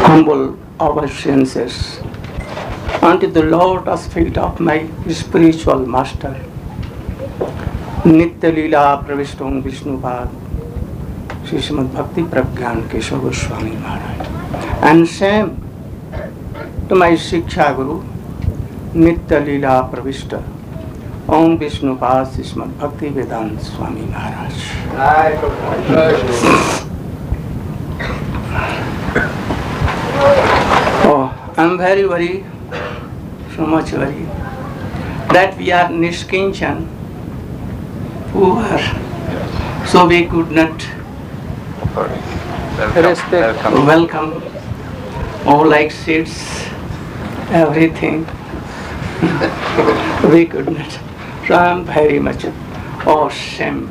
humble obeisances unto the lotus feet of my spiritual master, Nitya Leela Pravishtam Vishnupad, Sri Srimad Bhakti Pragyan Keshav Goswami Maharaj. And same to my Shiksha Guru, Nitya Leela Pravishta, Om Vishnupad Sri Srimad Bhakti Vedanta Swami Maharaj. Oh, I'm very worried, so much worried, that we are Nishkinchan, poor, so we could not welcome all like seats, everything. We could not. So I'm very much ashamed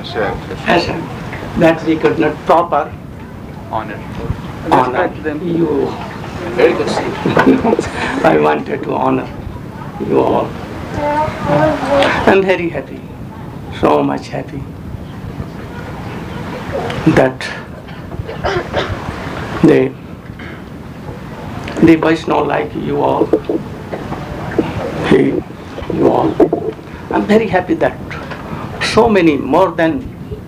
that we could not proper honor you. Very good. I wanted to honor you all. I'm very happy, so much happy that the Vaishnava like you all, you all. I'm very happy that so many, more than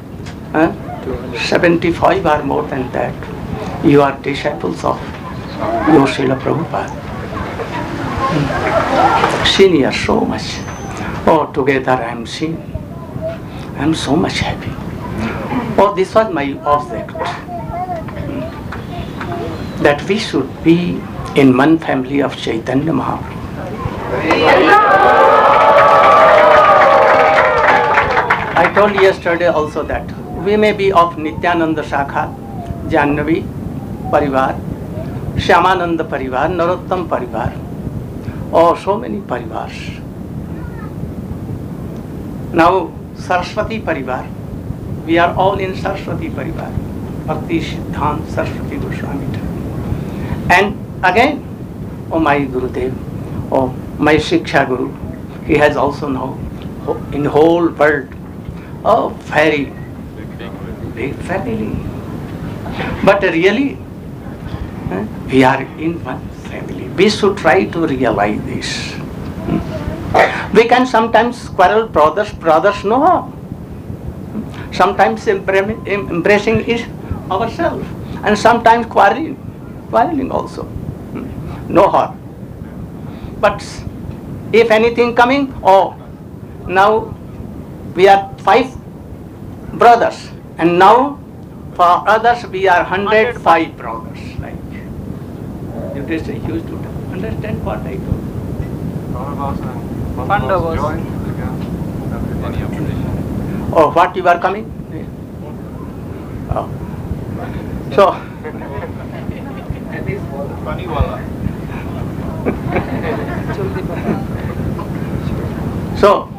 75 or more than that, you are disciples of your Srila Prabhupada. Senior so much. Oh, together I am seen. I am so much happy. Oh, this was my object. That we should be in one family of Chaitanya Mahaprabhu. I told yesterday also that we may be of Nityananda Shakha, Jannavi Parivar, Shyamananda Parivar, Narottam Parivar, or so many Parivars. Now Saraswati Parivar, we are all in Saraswati Parivar, Bhakti Siddhanta Saraswati Goswami. And again, oh my Gurudev, oh my Shiksha Guru, he has also now in whole world a very big family. But really, we are in one family. We should try to realize this. We can sometimes quarrel, brothers no. Sometimes embracing is ourselves, and sometimes quarreling also. No harm. But if anything coming, oh, now we are 5 brothers, and now for others we are 105 brothers. Like it is a huge total. Understand what I told? Oh, what you are coming? Oh. So so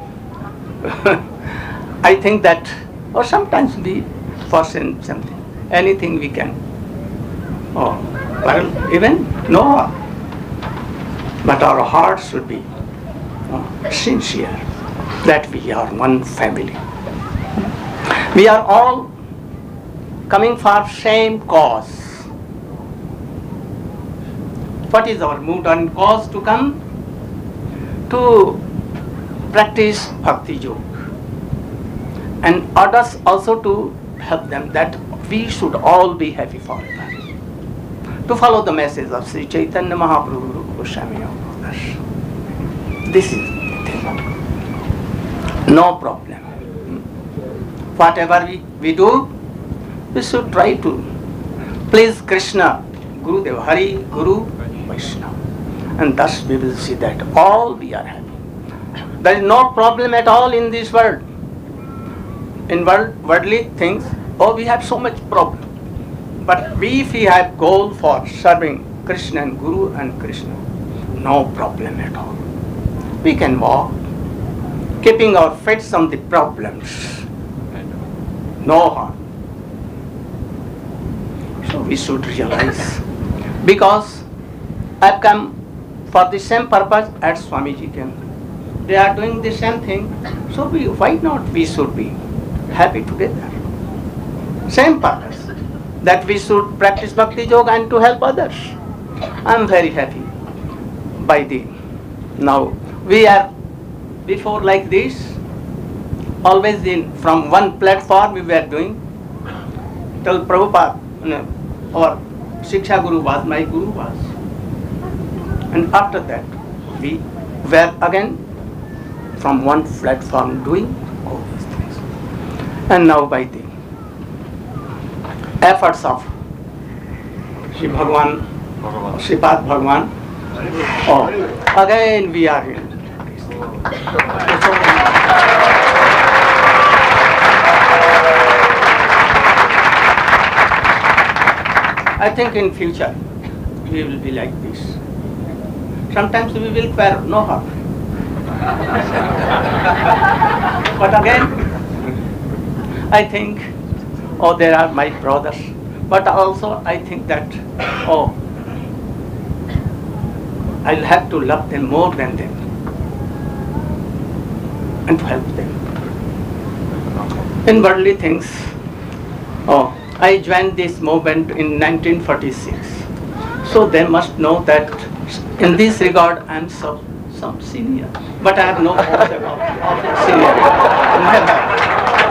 I think that, or sometimes we forsake something, anything we can. Oh, well, even no, but our hearts should be sincere that we are one family. We are all coming for same cause. What is our mood and cause to come? To practice Bhakti Yoga. And others also to help them that we should all be happy forever. To follow the message of Sri Chaitanya Mahaprabhu Goswami Brothers. This is the thing. No problem. Whatever we do, we should try to please Krishna, Gurudev, Hari, Guru, Vaishnava. And thus we will see that all we are happy. There is no problem at all in this world. In worldly things, oh, we have so much problem. But if we have goal for serving Krishna and Guru and Krishna, no problem at all. We can walk, keeping our feet on the problems. No harm. So we should realize, because I've come for the same purpose as Swamiji came. They are doing the same thing, so why not we should be happy together? Same purpose. that we should practice Bhakti Yoga and to help others. I am very happy by the now we are before like this, always from one platform we were doing till Prabhupada or Shiksha Guru was, my Guru was. And after that, we were again from one platform doing all these things. And now by the efforts of Shri Bhagavan, Shripad Bhagavan, again we are in. I think in future we will be like this. Sometimes we will wear no heart. But again, I think, there are my brothers. But also I think that, I'll have to love them more than them and to help them. In worldly things, I joined this movement in 1946. So they must know that in this regard I am some senior. But I have no hopes about senior. Never.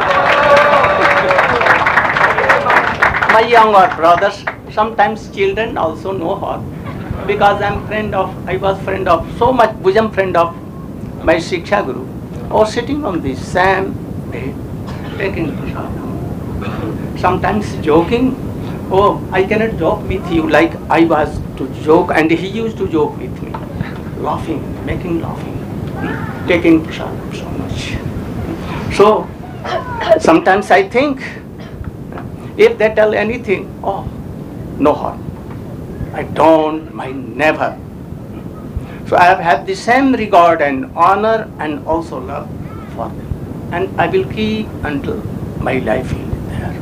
My younger brothers, sometimes children also know her. Because I was friend of, so much bosom friend of my Shiksha Guru. Or sitting on the same bed, taking prasadam. Sometimes joking, I cannot joke with you like I was to joke, and he used to joke with me. Laughing, making laughing, taking prasadam so much. So, sometimes I think, if they tell anything, no harm. I don't mind, never. So I have had the same regard and honor and also love for them. And I will keep until my life is there.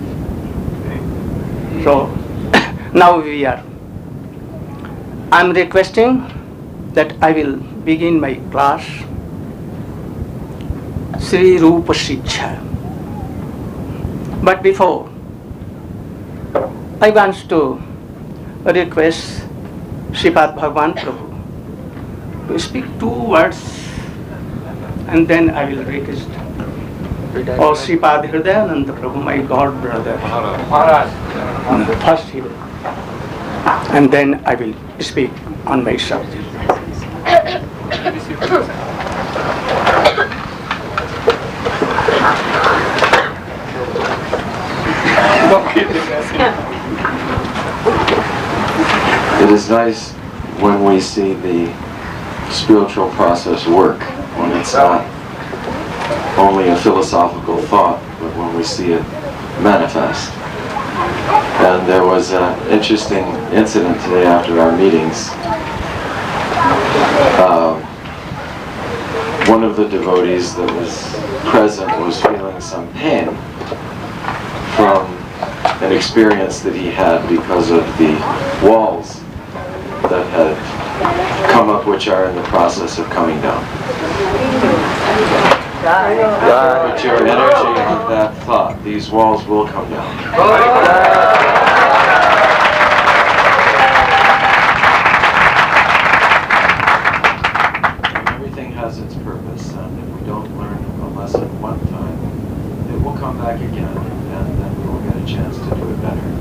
So now I'm requesting that I will begin my class, Sri Rupa Shiksha. But before, I want to request Shripad Bhagavan Prabhu to speak 2 words, and then I will request Shripad Hridayananda Prabhu, my God brother. First he will, and then I will speak on my subject. It is nice when we see the spiritual process work, when it's not only a philosophical thought, but when we see it manifest. And there was an interesting incident today after our meetings. One of the devotees that was present was feeling some pain from an experience that he had because of the walls that had come up, which are in the process of coming down. Put your energy on that thought. These walls will come down. Everything has its purpose, and if we don't learn a lesson one time, it will come back again, and then we will get a chance to do it better.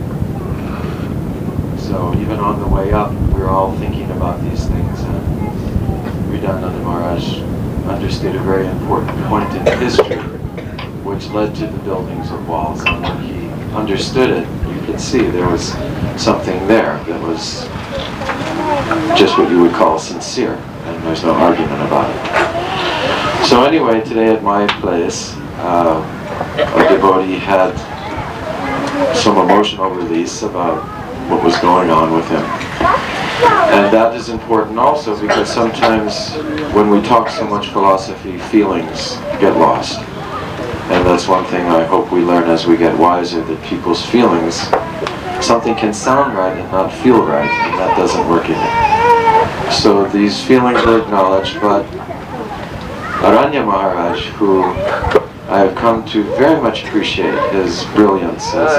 So even on the way up, we're all thinking about these things, and Hridayananda Maharaj understood a very important point in history which led to the buildings of walls, and when he understood it, you could see there was something there that was just what you would call sincere, and there's no argument about it. So anyway, today at my place, a devotee had some emotional release about what was going on with him. And that is important also, because sometimes when we talk so much philosophy, feelings get lost. And that's one thing I hope we learn as we get wiser, that people's feelings, something can sound right and not feel right, and that doesn't work either. So these feelings are acknowledged, but Aranya Maharaj, who I have come to very much appreciate his brilliance as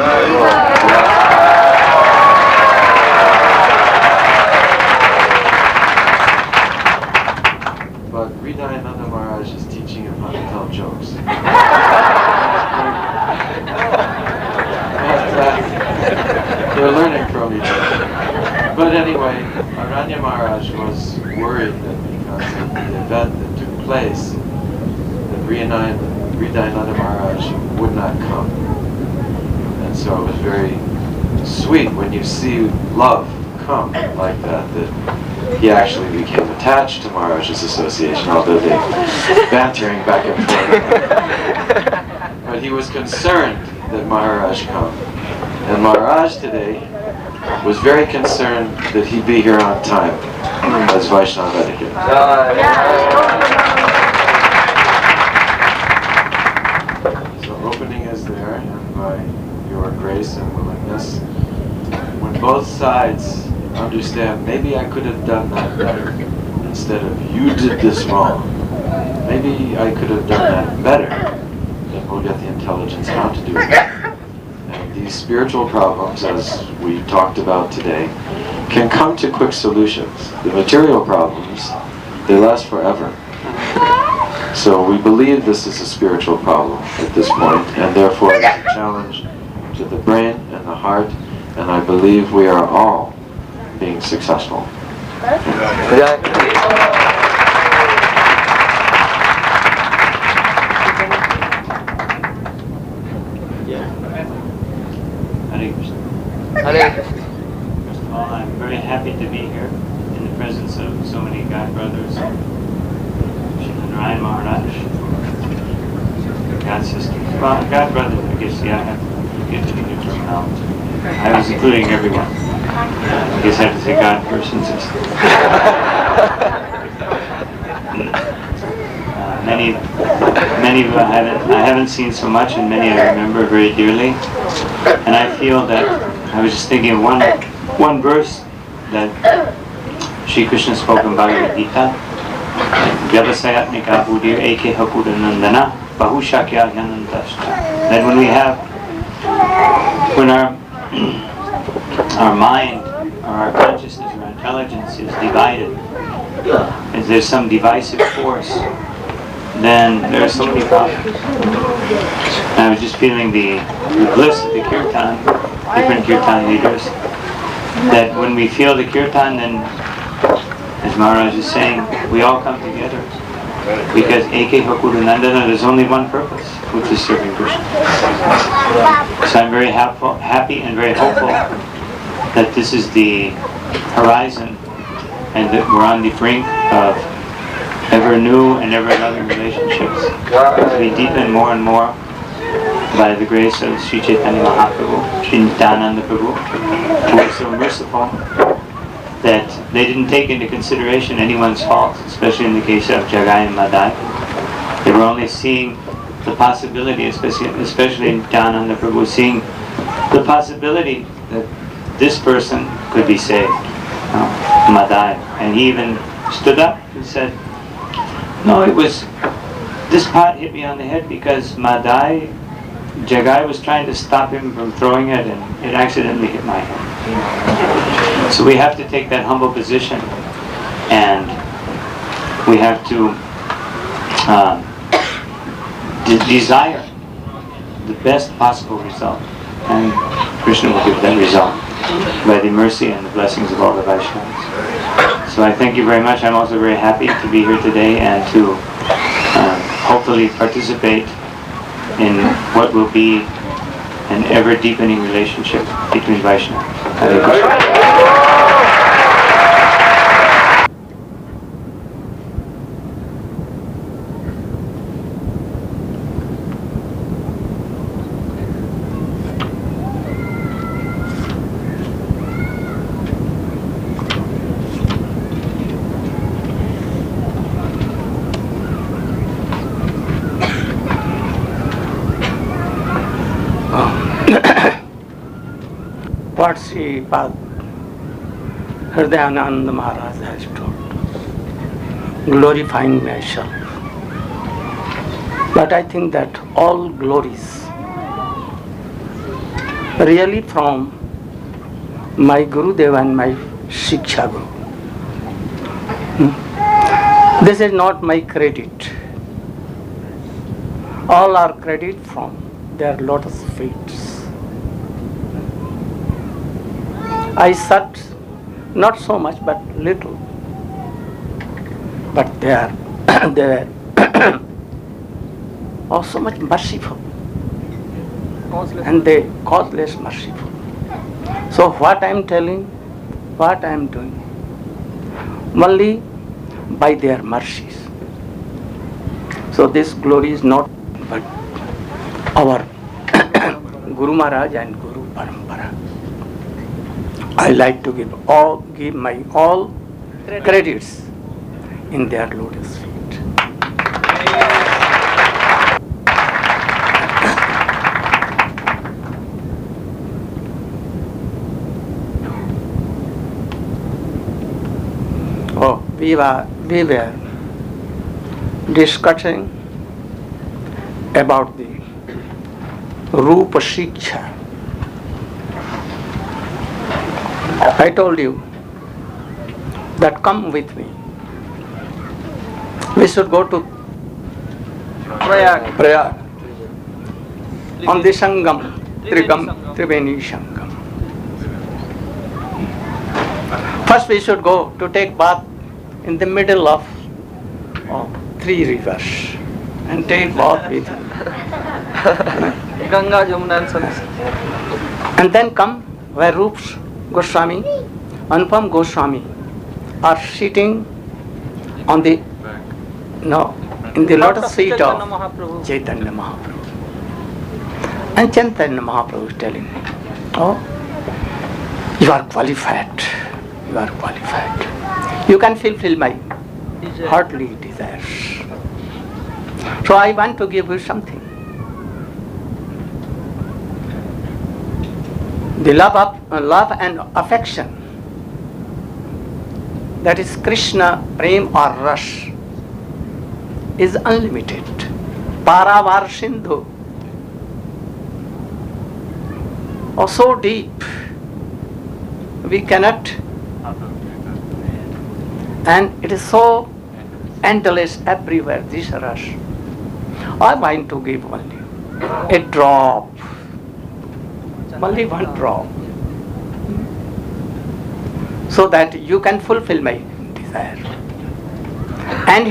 but Hridayananda Maharaj is teaching him how to tell jokes. They're learning from each other. But anyway, Aranya Maharaj was worried that because of the event that took place, that Hridayananda Maharaj would not come. And so it was very sweet when you see love come like that, that he actually became attached to Maharaj's association, although they bantering back and forth. But he was concerned that Maharaj come. And Maharaj today was very concerned that he be here on time as Vaishnava etiquette. So opening is there, and by your grace and willingness, when both sides understand, maybe I could have done that better, instead of you did this wrong, maybe I could have done that better, then we'll get the intelligence how to do it. These spiritual problems, as we talked about today, can come to quick solutions. The material problems, they last forever. So we believe this is a spiritual problem at this point, and therefore it's a challenge to the brain and the heart, and I believe we are all being successful. First of all, I'm very happy to be here in the presence of so many God brothers, Srila Narayan Maharaj, God sisters. Well, God brothers, I guess, yeah, I have to get to the new terminology. I was including everyone. I guess I have to say God persons. Many of I haven't seen so much, and many I remember very dearly. And I feel that I was just thinking of one verse that Sri Krishna spoke in Bhagavad Gita. Vyavasayatmika buddhir eke hakudanandana bahushakya hyanantascha. That when our mind or our consciousness or our intelligence is divided, if there's some divisive force, then there are so many problems. And I was just feeling the bliss of the kirtan, different kirtan leaders, that when we feel the kirtan, then, as Maharaj is saying, we all come together. Because Eke Hakudanandana, there's only one purpose, which is serving Krishna. So I'm very happy and very hopeful that this is the horizon, and that we're on the brink of ever new and ever loving relationships. As we deepen more and more by the grace of Sri Chaitanya Mahaprabhu, Sri Nityananda Prabhu, who was so merciful that they didn't take into consideration anyone's faults, especially in the case of Jagai and Madai. They were only seeing the possibility, especially in Nityananda Prabhu, seeing the possibility that this person could be saved, Madai. And he even stood up and said, no, it was, this pot hit me on the head because Madai, Jagai was trying to stop him from throwing it, and it accidentally hit my head. So we have to take that humble position, and we have to desire the best possible result, and Krishna will give that result by the mercy and the blessings of all the Vaishnavas. So I thank you very much. I'm also very happy to be here today and to hopefully participate in what will be an ever-deepening relationship between Vaishnavas. Hare Krishna. What Sri Hridayananda Maharaj has told, glorifying myself. But I think that all glories really from my Gurudev and my Shiksha Guru. This is not my credit. All are credit from their lotus feet. I sat not so much but little. But they are they were also much merciful. And they causeless merciful. So what I am telling, what I am doing, only by their mercies. So this glory is not but our Guru Maharaj and Guru Parampara. I like to give my all credits in their lotus feet. We were discussing about the Rupa Shiksha. I told you that come with me. We should go to Prayag on the Sangam, Triveni Sangam. First we should go to take bath in the middle of three rivers and take bath with him. Ganga, Jamuna and Saraswati. And then come where Rupa Goswami, Anupam Goswami are sitting on the in the lotus feet of Chaitanya Mahaprabhu. And Chaitanya Mahaprabhu is telling me, oh, you are qualified. You are qualified. You can fulfill my heartly desires. So I want to give you something. The love and affection, that is Krishna, Prem or Ras, is unlimited. Paravar Sindhu. Oh, so deep. We cannot. And it is so endless everywhere, this rush. I want to give only a drop. Only one drop. So that you can fulfill my desire. And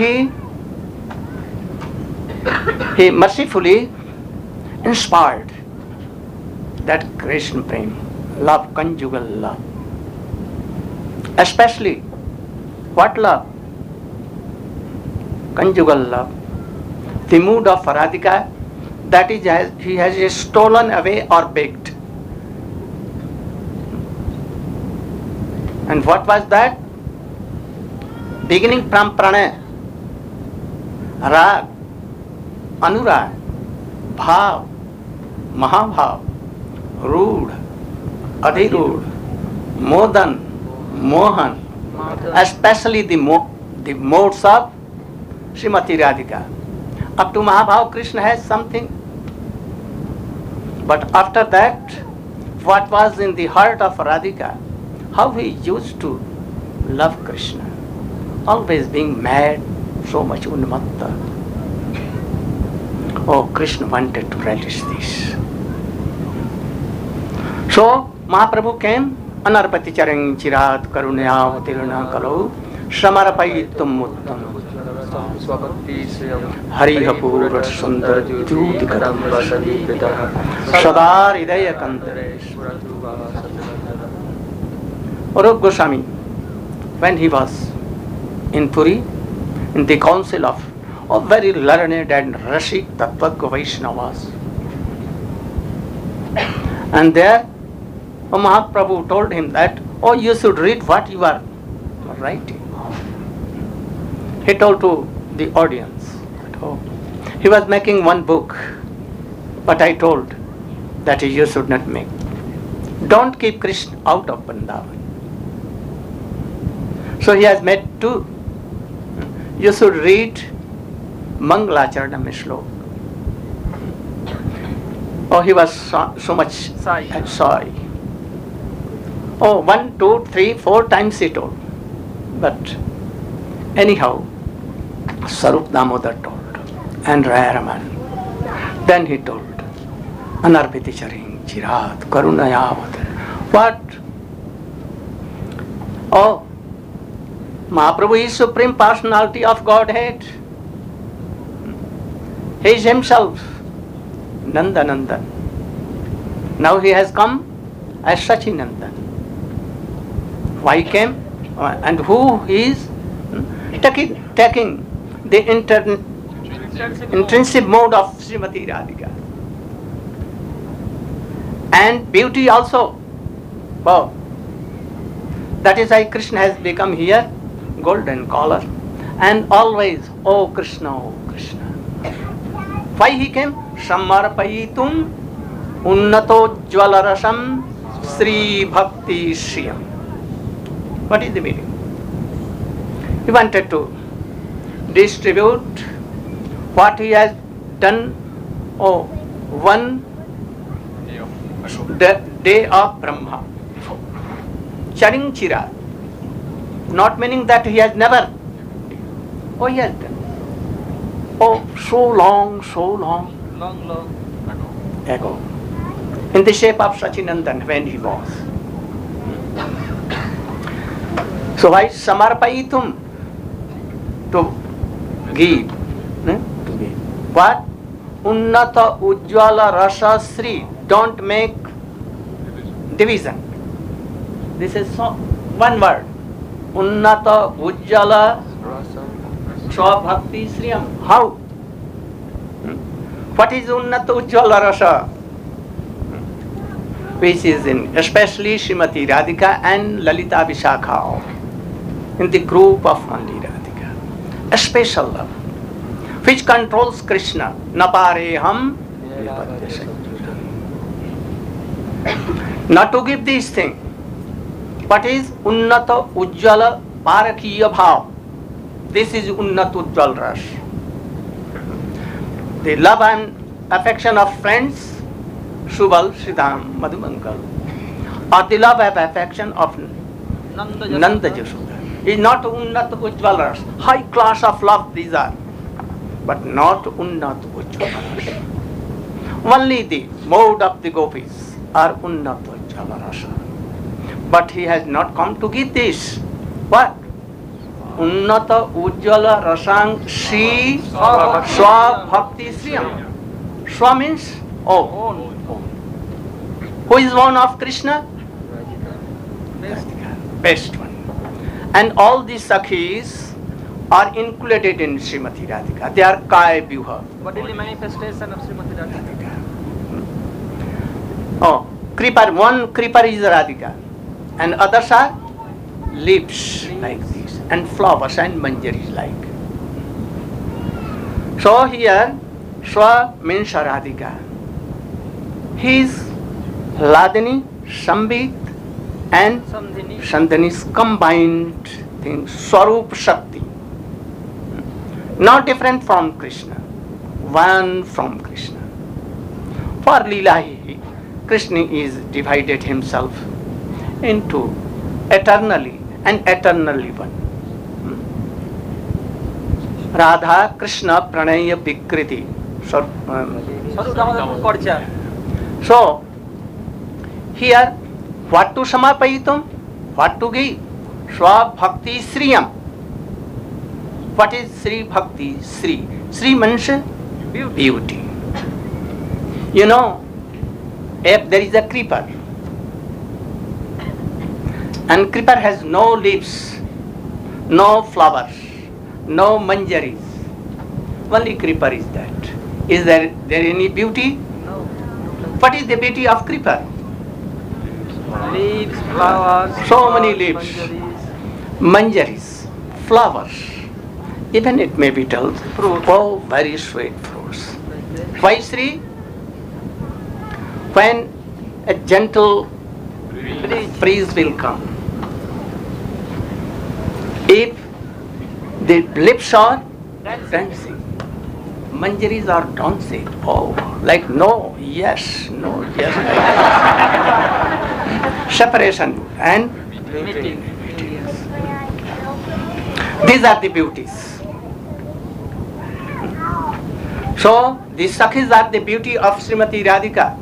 he mercifully inspired that Krishna Prem, love, conjugal love. Especially, what love? Conjugal love. The mood of Radhika, that is, he has stolen away or begged. And what was that? Beginning from Pranay, Rag, Anurag, Bhav, Mahabhav, Rud, Adhirud, Modan, Mohan, especially the modes of Srimati Radhika. Up to Mahabhav, Krishna has something. But after that, what was in the heart of Radhika, how he used to love Krishna, always being mad, so much unmatta. Oh, Krishna wanted to relish this. So, Mahaprabhu came, Anarpati Charing Chirat Karunya Tiruna Kalau, Shamarapaitum Muttam, Hari Hapur Sundar Jyoti Kadam Sadar Idaya Kantaresh. Rupa Goswami, when he was in Puri, in the council of very learned and Rashik Tattvagya Vaishnavas, and there Mahaprabhu told him that, oh, you should read what you are writing. He told to the audience, oh, he was making one book, but I told that you should not make. Don't keep Krishna out of Vrindavan. So he has made two. You should read Mangalacharanam Shlok Oh, he was so much sorry. Oh, 1, 2, 3, 4 times he told. But anyhow, Sarup Damodar told, and Rayaraman. Then he told, Anarpiti Charing, Chirat, Karunayavat. What? Oh, Mahaprabhu is Supreme Personality of Godhead. He is himself, Nanda Nandan. Now he has come as Sachinandan. Why he came? And who he is? Taking the intrinsic mode of Srimati Radhika. And beauty also. Wow. That is why Krishna has become here golden collar. And always, oh Krishna, oh Krishna. Why he came? Samarpayitum unnato jvalarasam Sri Bhakti Shriyam. What is the meaning? He wanted to distribute what he has done one day of Brahma. Charing Chira. Not meaning that he has never. Oh, he has done. Oh, so long ago. In the shape of Sachinandan when he was. So why Samarpayitum? To give. What? Unnata Ujjvala Rasa Sri. Don't make division. This is one word. Unnata Ujjvala Bhakti Sriyam. How? What is Unnata Ujjvala Rasa? Which is in especially Srimati Radhika and Lalita Vishakha. In the group of only Radhika. A special love. Which controls Krishna. Napareham. Not to give these things. What is Unnata Ujjala Parakiya Bhav? This is Unnata Ujjal Ras. The love and affection of friends, Subal, Sridham, Madhumangal. Or the love and affection of Nanda Jashoda. Is not Unnata Ujjal Ras. High class of love these are. But not Unnata Ujjala Ras. Only the mode of the gopis are Unnata Ujjala Rasa. But he has not come to give this. What? Unnata Ujjala Rasang Sri Swa Bhakti Sriyam. Swa means own. Who is one of Krishna? Best one. And all these Sakhis are included in Srimati Radhika. They are Kaya Vyuha. Bodily manifestation of Srimati Radhika. Oh, creeper. One creeper is Radhika. And others are leaves like this, and flowers and manjaris like. So here, Swa means Radhika. He is Ladini, Sambit, and Sandhani's combined thing, Swarup Shakti. Not different from Krishna, one from Krishna. For Leela, Krishna is divided himself into eternally and eternally one. Radha Krishna Pranaya Vikriti. So, here, what to Samapayitum? What to give? Swa Bhakti Sriyam. What is Sri Bhakti? Sri. Sri means beauty. You know, if there is a creeper, and creeper has no leaves, no flowers, no manjaris. Only creeper is that. Is there any beauty? No. What is the beauty of creeper? Leaves, flowers. So many leaves, manjaris, flowers. Even it may be told, oh, very sweet fruits. Why, Sri? When a gentle breeze will come, if the lips are dancing, Manjaris are dancing. Oh, like no, yes, no, yes. Separation and these are the beauties. So these Sakhis are the beauty of Srimati Radhika.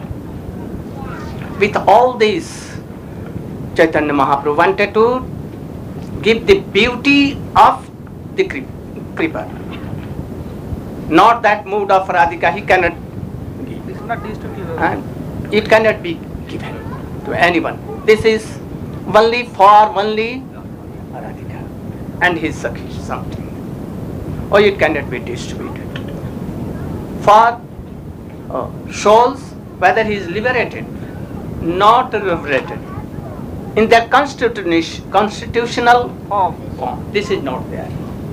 With all these, Chaitanya Mahaprabhu wanted to give the beauty of the creeper. Not that mood of Radhika, he cannot give. This is not used to give. And it cannot be given to anyone. This is only for only Radhika and his Sakhi something. Or it cannot be distributed. For souls, whether he is liberated, not liberated, in their constitutional form, this is not there.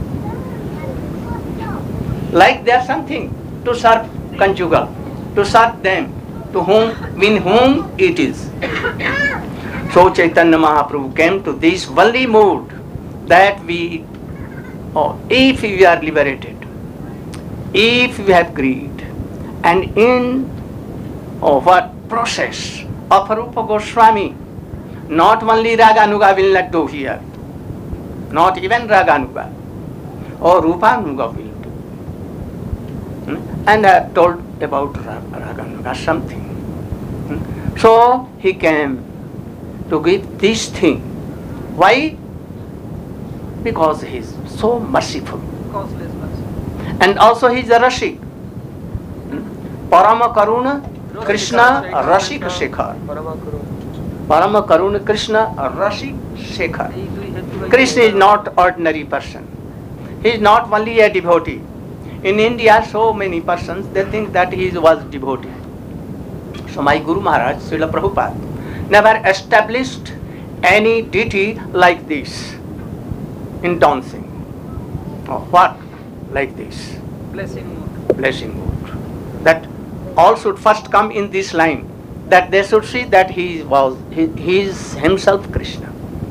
Like there is something to serve conjugal, to serve them, to whom, in whom it is. So Chaitanya Mahaprabhu came to this only mood that we, if we are liberated, if we have greed, and in what process of Rupa Goswami, not only Raganuga will not do here, not even Raganuga, or Rupanuga will do. And I have told about Raganuga something. So he came to give this thing. Why? Because he is so merciful. Causeless mercy. And also he is a Rashik. Parama Karuna Krishna Rashik Shekhar. Parama Karuna Krishna Rashik Shekhar. Krishna is not ordinary person. He is not only a devotee. In India, so many persons, they think that he was devotee. So my Guru Maharaj, Srila Prabhupada, never established any deity like this in dancing. Or what? Like this. Blessing mood. Blessing mood. That all should first come in this line, that they should see that he is himself Krishna.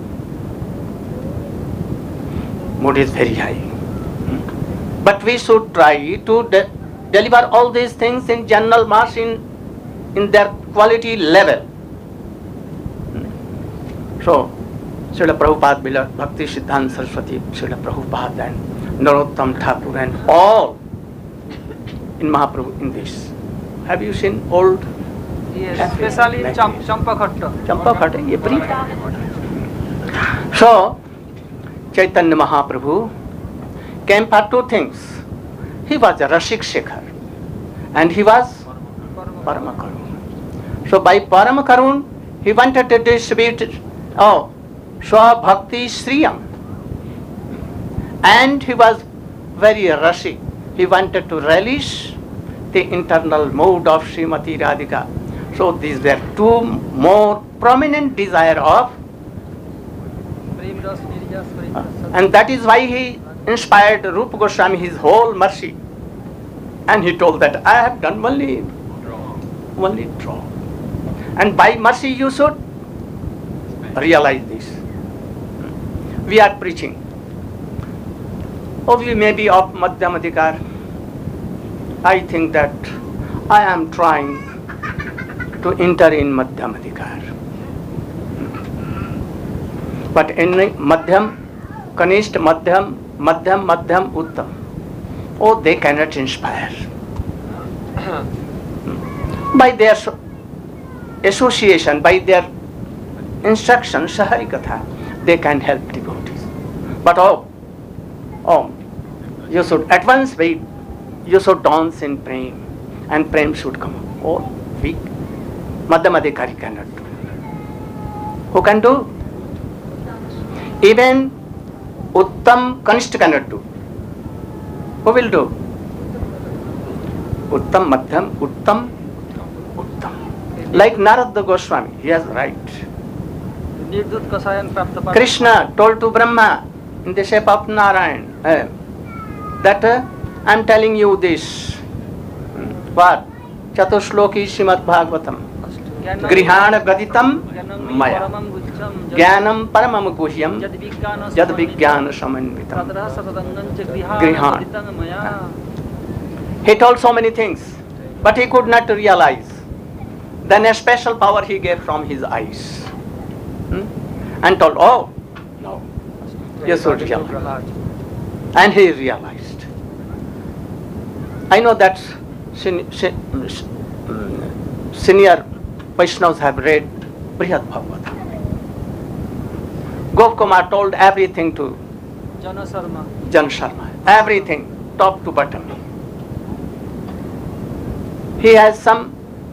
Mood is very high. But we should try to deliver all these things in general mass in their quality level. So, Srila Prabhupada, beloved Bhakti Siddhanta Saraswati, Srila Prabhupada and Narottam Thakur and all in Mahaprabhu in this. Have you seen old? Yes, especially in Champakhatta. Champakhatta, ye brief. So, Chaitanya Mahaprabhu came for two things. He was a Rashik Shekhar and he was Paramakarun. So by Paramakarun, he wanted to distribute Swa Bhakti Sriyam. And he was very Rashik. He wanted to relish the internal mood of Srimati Radhika. So these were two more prominent desire of, and that is why he inspired Rupa Goswami his whole mercy. And he told that I have done only draw. And by mercy you should realize this. We are preaching. We may be of Madhyamadikar. I think that I am trying to enter in Madhyamadikar. But in Madhyam, Kanishta Madhyam, Madhyam, Uttam, they cannot inspire. By their association, by their instruction, Saharikatha, they can help devotees. But you should at once wait, you should dance in Prem, and Prem should come. Weak. Madhyamadikari cannot do. Who can do? Even Uttam Kanishta cannot do. Who will do? Uttam, Madhyam, Uttam. Like Narada Goswami, he has right. Krishna told to Brahma in the shape of Narayan that I am telling you this. What? Chatushloki Srimad Bhagavatam. Grihana Gaditam Maya. Jnanam Paramam Guhyam Jad Vijnana Samanvitam. Grihana. He told so many things, but he could not realize. Then a special power he gave from his eyes. And told, oh, no, you should realize. And he realized. I know that senior Vaishnavas have read Brihad Bhagavata. Gopkumar told everything to Jana Sharma. Jan Sharma. Everything, top to bottom. He has some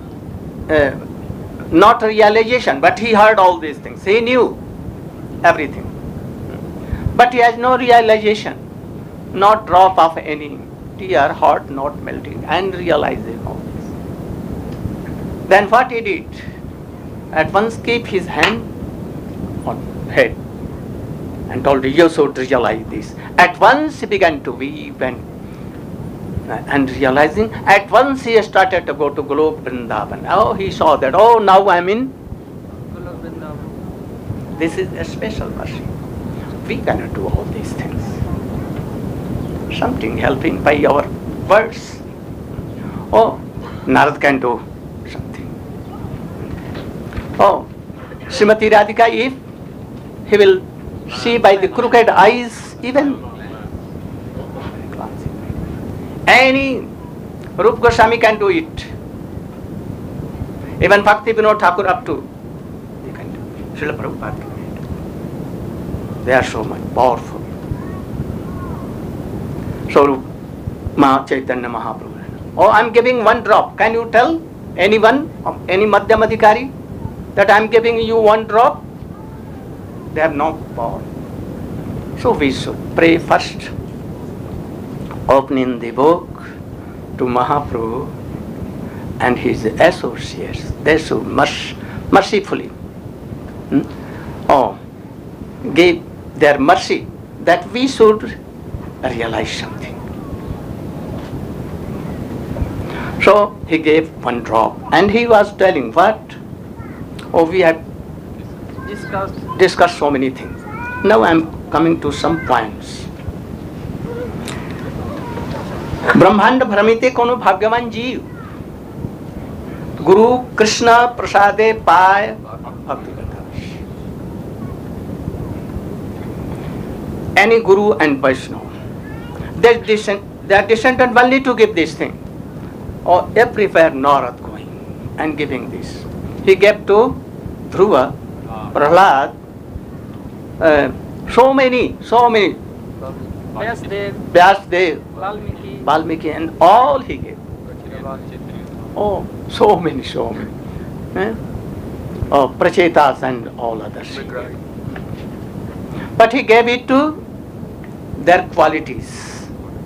not realization, but he heard all these things. He knew everything. But he has no realization, not drop of any tear, heart not melting, and realizing all this. Then what he did? At once keep his hand on head and told, you should realize this. At once he began to weep and realizing, at once he started to go to Golok Vrindavan. Oh, he saw that, oh, now I am in. Golok Vrindavan. This is a special mercy. We cannot do all these things. Something helping by our words. Oh, Narad can do something. Oh, Srimati Radhika, if he will see by the crooked eyes, even any Rup Goswami can do it. Even Bhakti Vinod Thakur up to, they can do it. Srila Prabhupada can do it. They are so much powerful. So, Maha Chaitanya Mahaprabhu. Oh, I am giving one drop. Can you tell anyone, any Madhyamadhikari, that I am giving you one drop? They have no power. So we should pray first, opening the book to Mahaprabhu and his associates. They should mercifully give their mercy that we should realize something. So he gave one drop and he was telling what? Oh, we have discussed so many things. Now I am coming to some points. ब्रह्मांड भ्रमिते कोनो भाग्यवान जीव गुरु कृष्ण प्रसादे पाय भक्ति कथा. Any guru and Vaishnava, they are descended only to give this thing. Or everywhere Narad going and giving this. He gave to Dhruva, Prahlad, so many. Vyasdev, Valmiki, and all he gave. Oh, so many. Oh, Prachetas and all others. But he gave it to their qualities.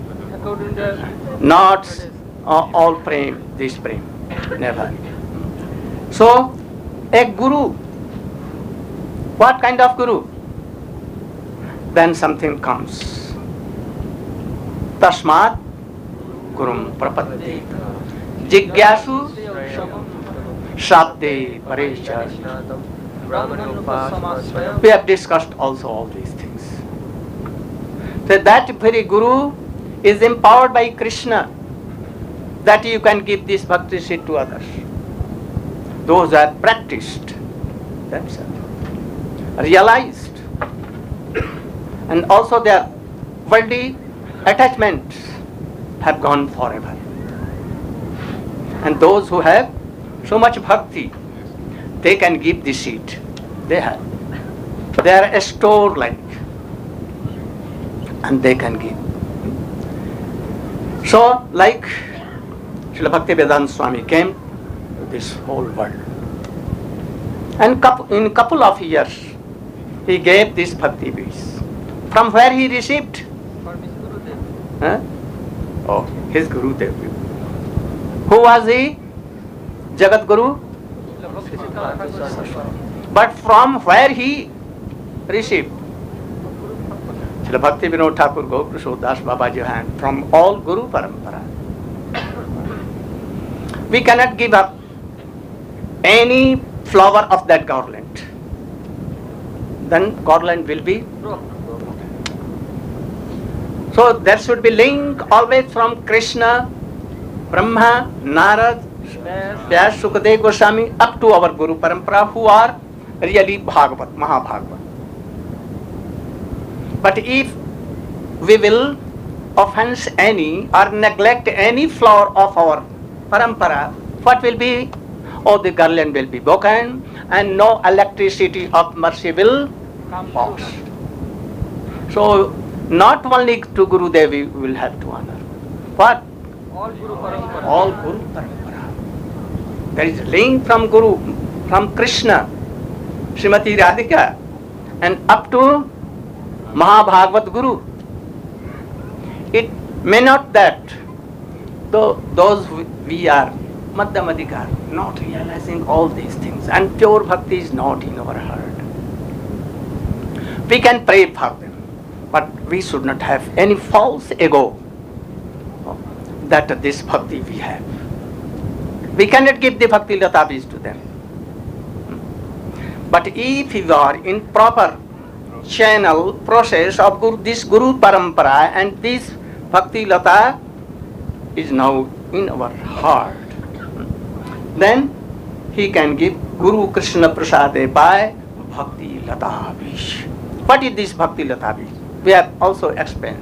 Not all prem, this prem. Never. So, a guru, what kind of guru? Then something comes. Tasmat Gurum Prapadde Jigyasu Shabde Parecha. We have discussed also all these things. So that very guru is empowered by Krishna that you can give this bhakti seed to others. Those who have practiced themselves, realized, and also their worldly attachments have gone forever. And those who have so much bhakti, they can give the seed. They have. They are a store like, and they can give. So, like Srila Bhaktivedanta Swami came to this whole world. And in couple of years, he gave this bhakti bees. From where he received? Huh? Oh, his Guru Dev. Who was he? Jagat Guru? But from where he received? Srila Bhakti Vinod Thakur Gopkishore Das Babaji hand from all Guru Parampara. We cannot give up any flower of that garland. Then garland will be broken. So there should be link always from Krishna Brahma, Narad, Vyas, Sukadev Goswami, up to our Guru Parampara, who are really Bhagavat, Mahabhagavat. But if we will offense any or neglect any flower of our Parampara, what will be? Oh, the garland will be broken and no electricity of mercy will pass. So, not only to Gurudev we will have to honor. What? All Guru Parampara. All Guru Parampara. There is a link from Guru, from Krishna, Srimati Radhika, and up to Mahabhagavat Guru. It may not that those we are Madhyamadikar, not realizing all these things, and pure bhakti is not in our heart. We can pray for them, but we should not have any false ego that this bhakti we have. We cannot give the bhakti latabis to them. But if we are in proper channel process of this Guru Parampara and this bhakti lata is now in our heart, then he can give Guru Krishna Prasade by bhakti latabish. What is this bhakti latabish? We have also explained.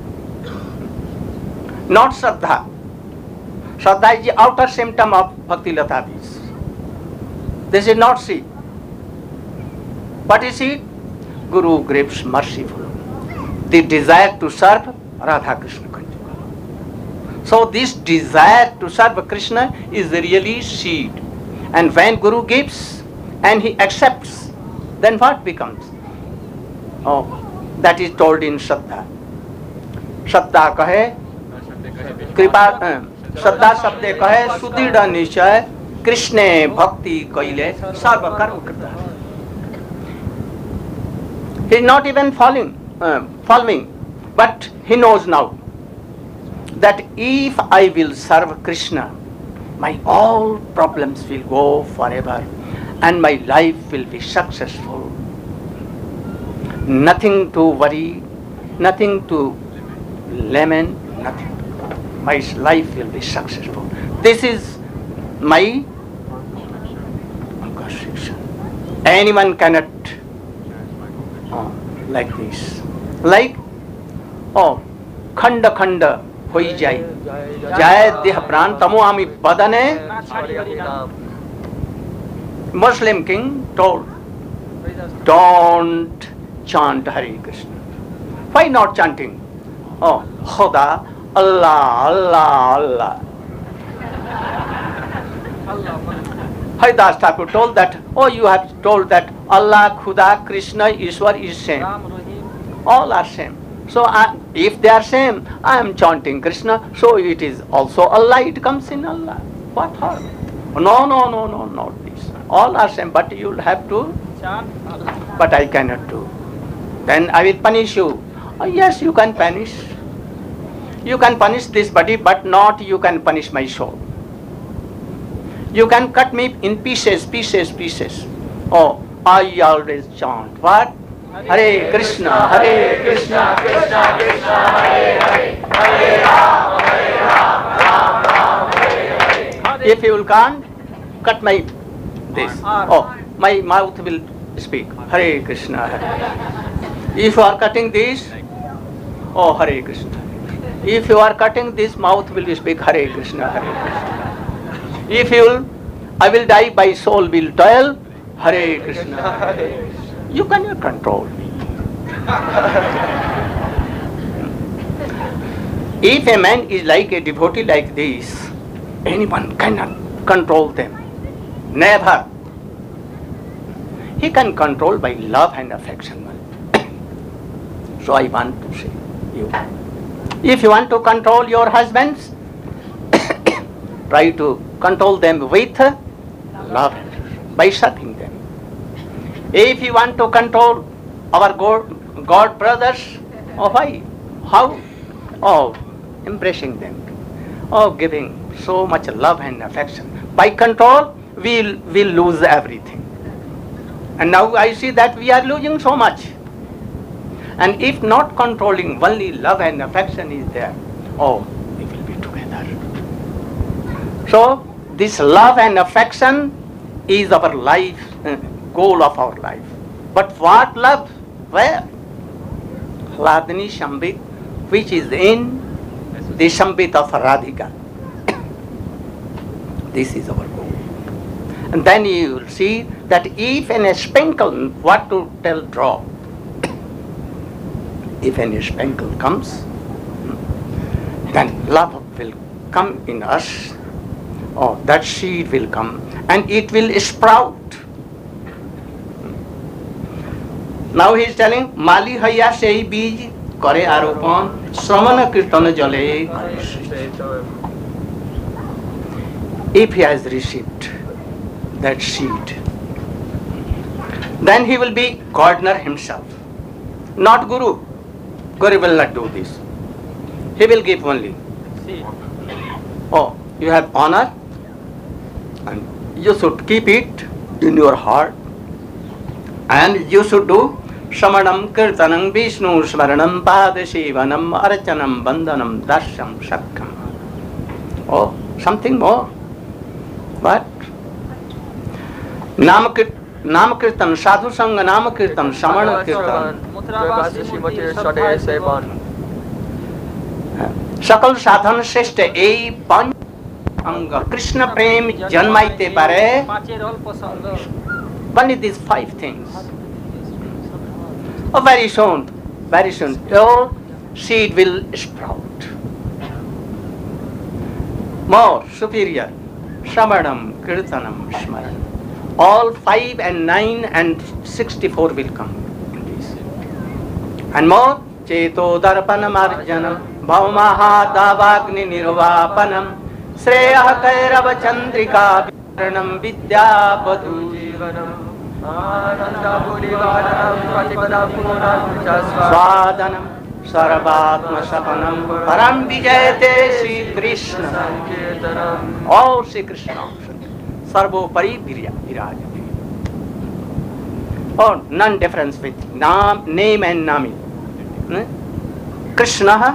Not Shraddha. Shraddha is the outer symptom of bhakti latabish. This is not seed. What is it? Guru grapes merciful. The desire to serve Radha Krishna. So this desire to serve Krishna is really seed. And when Guru gives and he accepts, then what becomes? Oh, that is told in Shraddha. Shraddha kahe, Kripa, Shraddha sabde kahe, Sudhida Nishay, Krishna Bhakti kaile, Sarva Karma Krita. He is not even following, but he knows now that if I will serve Krishna, my all problems will go forever and my life will be successful. Nothing to worry, nothing to lament, nothing. My life will be successful. This is my conviction. Anyone cannot like this. Like, khanda khanda hoi jai. Jai deha pran tamo ami badane. Muslim king told, don't chant Hare Krishna. Why not chanting? Oh, Khuda, Allah, Allah, Allah. Haridas Thakur told that, oh, you have told that Allah, Khuda, Krishna, Ishwar is same. All are same. So if they are same, I am chanting Krishna, so it is also Allah, it comes in Allah. What harm? No, not this. All are same, but you will have to chant Allah. But I cannot do. Then I will punish you. Oh, yes, you can punish. You can punish this body, but not you can punish my soul. You can cut me in pieces. Oh, I always chant. What? Hare Krishna, Krishna Krishna, Hare Hare, Hare Ram, Ram Ram, Hare Hare. If you can't, cut my this. Oh, my mouth will speak. Hare Krishna, Hare. If you are cutting this, oh, Hare Krishna. If you are cutting this, mouth will speak Hare Krishna, Hare Krishna. If you will, I will die, by soul will toil, Hare Krishna, Hare Krishna. You cannot control me. If a man is like a devotee like this, anyone cannot control them. Never. He can control by love and affection. So I want to say you. If you want to control your husbands, try to control them with love, by serving them. If you want to control our God brothers, oh why? How? Oh, embracing them. Oh, giving so much love and affection. By control, we'll lose everything. And now I see that we are losing so much. And if not controlling, only love and affection is there, oh, we will be together. So this love and affection is our life, goal of our life. But what love? Where? Hladni Shambit, which is in the Shambit of Radhika. This is our goal. And then you will see that if in a sprinkle, what to tell drop? If any sprinkle comes, then love will come in us, or that seed will come, and it will sprout. Now he is telling, Mali haya sei bij kare aropan, sramana kirtana jale. If he has received that seed, then he will be gardener himself, not Guru. Guru will not do this. He will give only. Oh, you have honor, and you should keep it in your heart, and you should do Shamanam, Kirtanam, Vishnu, Smaranam, Padashivanam, Archanam, Bandhanam, Darsham, Shakkam. Oh, something more. What? Nam Kirtan, Sadhu Sangha, Nam Kirtan, Samana Kirtan. सकल साधन श्रेष्ठ এই पंच अंग कृष्ण प्रेम जन्माइते पारे only these 5 things. Oh, very soon your seed will sprout more superior. Shravanam, Kirtanam, Smaran, all 5 and 9 and 64 will come in this, and more Cheto Darpanam Arjanam Bhaumaha Davagni Nirvapanam Sreya Kairava Chandrika Viranam Vidya Padu Jivanam Ananda Budivadanam Pratipadam Swadanam Sarvatma Sapanam Param Vijayate Sri Krishna. All Sri Krishna Sarvopari Virajati. Oh, none difference with name and nami. Krishna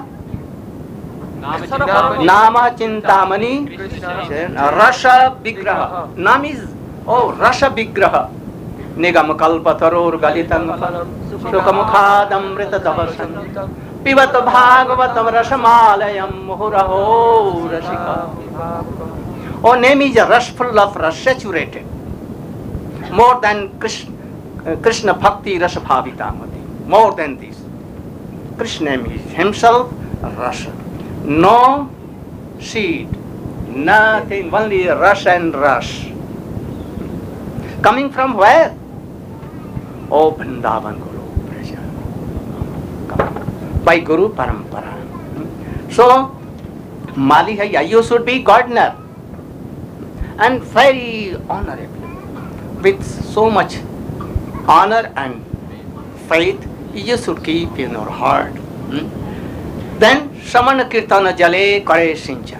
Nama Chintamani Rasha Vigraha. Nam is Rasha Vigraha. Nigam Kalpatarur Galitam Shukamukhadam Rita Tavasan Pivat Bhagavatam Rasamalayam Muhuraho Rashika. Oh, name is a rush full of rush, saturated. More than Krishna Bhakti Rasa Bhavitamati. More than this. Krishna is himself Rasa. No seed, nothing, only rush and rush. Coming from where? Oh, Vrindavan Guru Prasad. By Guru Parampara. So, Malihaya, you should be gardener. And very honorable. With so much honor and faith, you should keep in your heart. Then Shraman Kirtana Jale Kare Sinchan.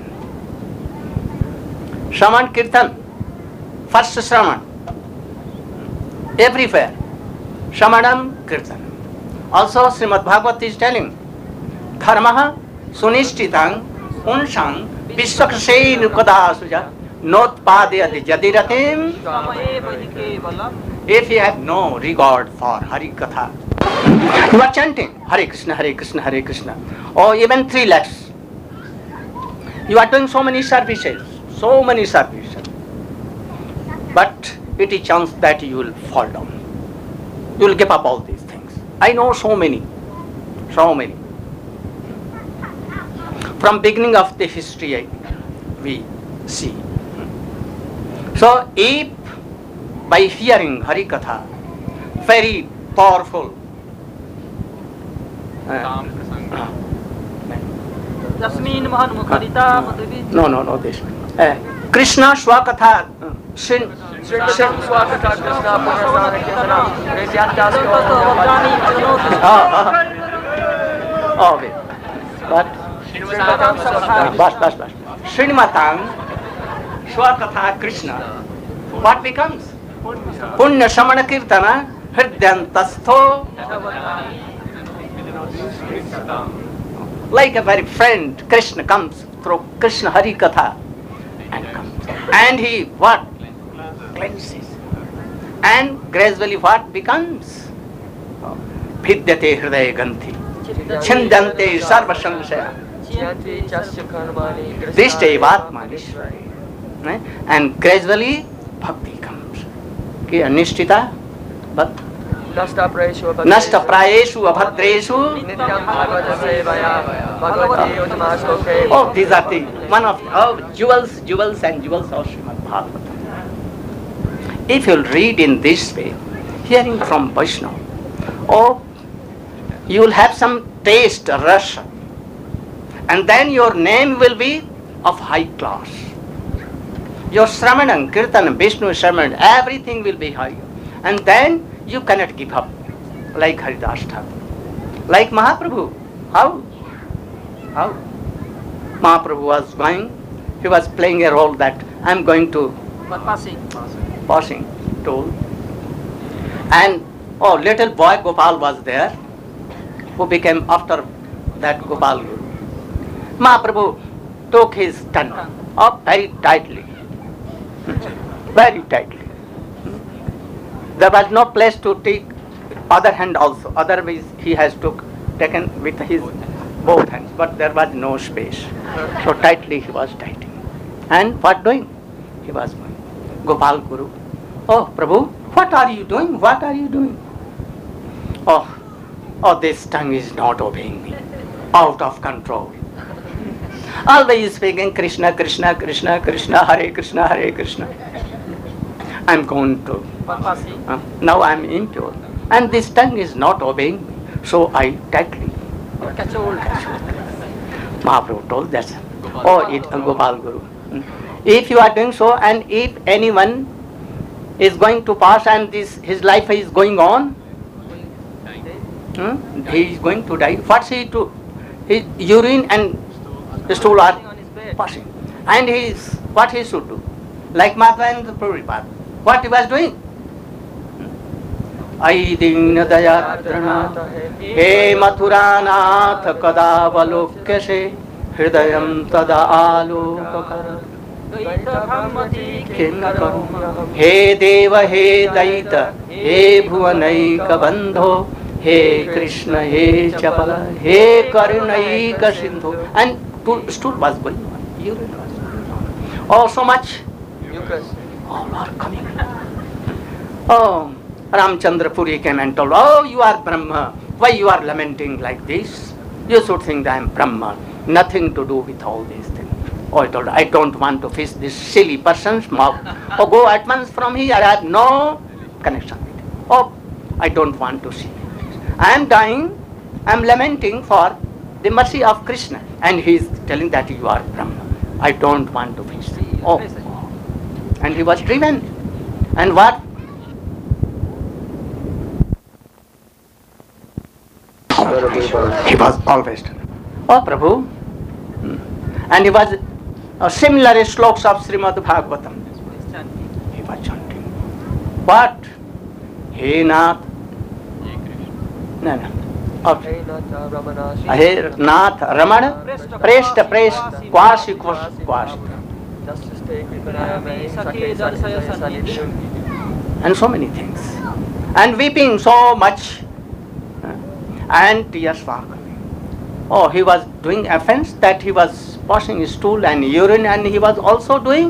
Shraman Kirtan, first Shraman. Everywhere. Shramanam Kirtan. Also Srimad Bhagavad is telling, Dharmaha Sunishchitang Unshang Vishwakshe Nukada Suja Not Padhyati Jadiratim. If you have no regard for Hari Katha, you are chanting Hare Krishna, Hare Krishna, Hare Krishna, or even 3 lakhs. You are doing so many services, but it is chance that you will fall down. You will give up all these things. I know so many. From beginning of the history we see. So if by hearing Hari Katha, very powerful. No, this. Krishna Swakatha. But Srimatang Swakatha Krishna. What becomes? Punya Samana Kirtana Hridyantastho. Like a very friend, Krishna comes through Krishna Hari Katha and comes. And he what? Cleanses. And gradually what becomes? Vidyate hridaya ganthi. Chindante sarva samsaya. Drishtaivatmani. And gradually bhakti comes. Nishtita bhakti. Nasta prayeshu abhadreshu. Oh, these are the one of jewels and jewels of Srimad Bhagavatam. If you'll read in this way, hearing from Vaishnava, oh, you will have some taste, rasa, and then your name will be of high class. Your Sramanam, Kirtanam, Vishnu Sramanam, everything will be high. And then you cannot give up, like Haridas Thakur. Like Mahaprabhu. How? Mahaprabhu was going, he was playing a role that I am going to passing toll. And little boy Gopal was there, who became after that Gopal Guru. Mahaprabhu took his tongue up very tightly. Very tightly. There was no place to take other hand also. Otherwise he has taken with his both hands, but there was no space. So tightly he was tightening. And what doing? He was going. Gopal Guru. Oh, Prabhu, what are you doing? What are you doing? Oh, this tongue is not obeying me. Out of control. Always speaking Krishna, Krishna, Krishna, Krishna, Hare Krishna, Hare Krishna. I'm going to. Now I'm impure. And this tongue is not obeying me. So I tightly catch hold. Mahaprabhu told that. Gopal Guru. If you are doing so, and if anyone is going to pass and his life is going on, he is going to die. What's he to? His urine and stool are passing. And what he should do? Like Madhvendra Prabhupada. What he was doing? Ai Dina Dayatranath He Mathuranath Kada Valokyase Hridayam Tada Alokakara He Deva He Daita He Bhuvanaika Bandho He Krishna He Chapala He Karunaika Sindhu. And stool was going on. Urine was going on. Oh, so much. All are coming. Oh, Ramchandra Puri came and told, oh, you are Brahma. Why you are lamenting like this? You should think that I am Brahma. Nothing to do with all these things. Oh, I told, I don't want to fish this silly person's mouth. Oh, go at once from here. I have no connection with him. Oh, I don't want to see. I am dying. I am lamenting for the mercy of Krishna. And he is telling that you are Brahma. I don't want to fish. Oh. And he was driven. And what? He was always driven. Oh, Prabhu. And he was similar sloks of Srimad Bhagavatam. He was chanting. What? He Nath. No. He Nath Ramana. Preshta. Kwashi. And so many things. And weeping so much. And tears were coming. Oh, he was doing offense that he was washing his stool and urine, and he was also doing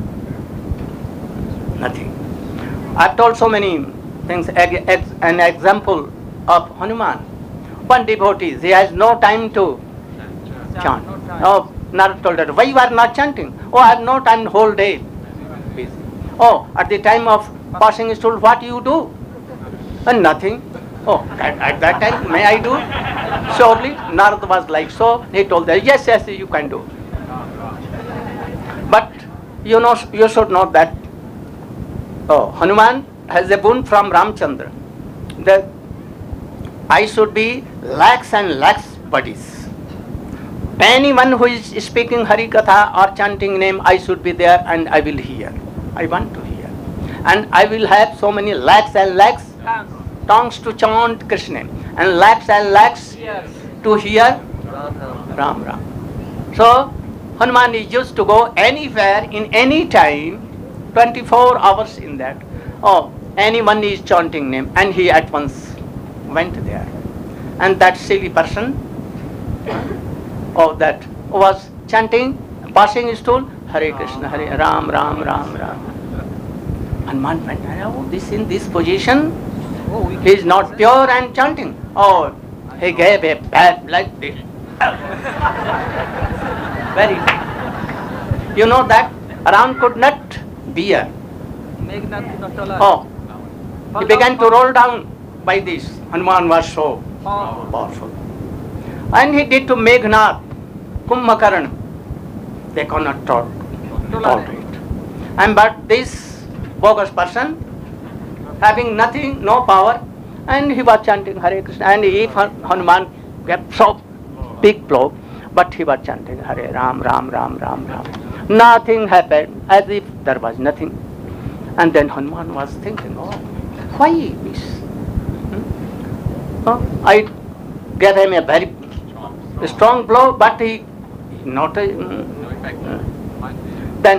nothing. I've told so many things. An example of Hanuman. One devotee, he has no time to chant. Oh, Narad told her, why you are not chanting? Oh, I have no time, whole day. Busy. Oh, at the time of washing his stool, what you do? And nothing. Oh, at that time, may I do? Surely, Narad was like so. He told her, yes, you can do. But you should know that Hanuman has a boon from Ramchandra. That I should be lakhs and lakhs buddies. Anyone who is speaking Hari Katha or chanting name, I should be there and I will hear. I want to hear. And I will have so many lakhs and lakhs tongues to chant Krishna and lakhs to hear Ram. So Hanuman is used to go anywhere in any time, 24 hours in that. Oh, anyone is chanting name, and he at once went there. And that silly person, that was chanting, passing his stool, Hare Krishna, Hare Ram, Ram, Ram, Ram. Hanuman went, oh, this in this position, he is not pure and chanting. Oh, he gave a bad like this. Very. You know that Ram could not bear. Oh, he began to roll down by this. Hanuman was so powerful. And he did to Meghnath, Kumbhakarna. They cannot tolerate. And but this bogus person, having nothing, no power, and he was chanting Hare Krishna. And if Hanuman kept so big blow, but he was chanting Hare Ram, Ram, Ram, Ram, Ram. Nothing happened, as if there was nothing. And then Hanuman was thinking, oh, why this? I gave him a very strong blow, but he not. Then,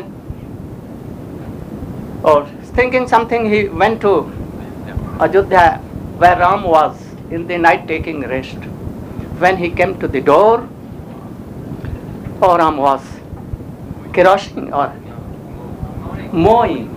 thinking something, he went to Ajodhya, where Ram was in the night taking rest. When he came to the door, Ram was kerosene or mowing.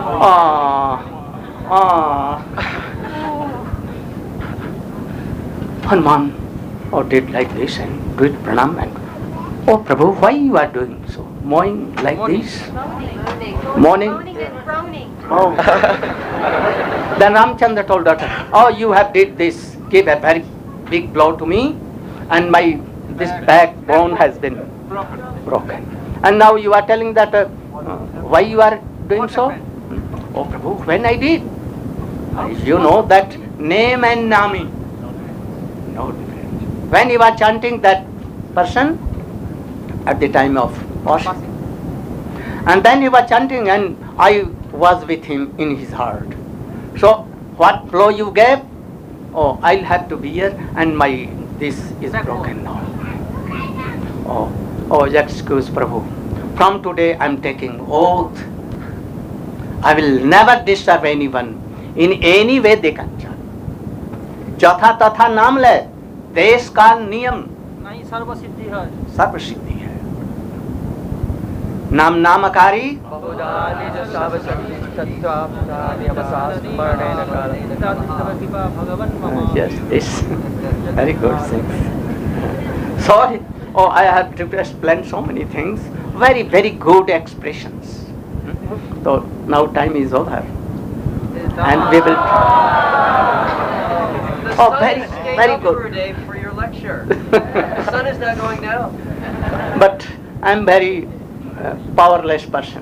Hanuman did like this and did pranam and, oh Prabhu, why you are doing so? Mowing like this? Mourning? Oh. Then Ramchandra told daughter, oh, you have did this, give a very big blow to me, and my this backbone has been broken. And now you are telling that why you are doing so? Oh Prabhu, when I did? You know that name and nami. No difference. When you are chanting that person at the time of washing. And then he was chanting and I was with him in his heart. So what blow you gave? Oh, I'll have to bear and my this is broken now. Oh, excuse Prabhu. From today I am taking oath. I will never disturb anyone in any way they can chant. Jatha tatha naam le, desh ka niyam. नहीं सर्व सिद्धि है सर्व सिद्धि है. नाम नामकारी yes, this very good thing. Sorry, I have to explain so many things. Very, very good expressions. So now time is over, and we will. Oh, very, very good. For your lecture, the sun is not going down. But I am very powerless person.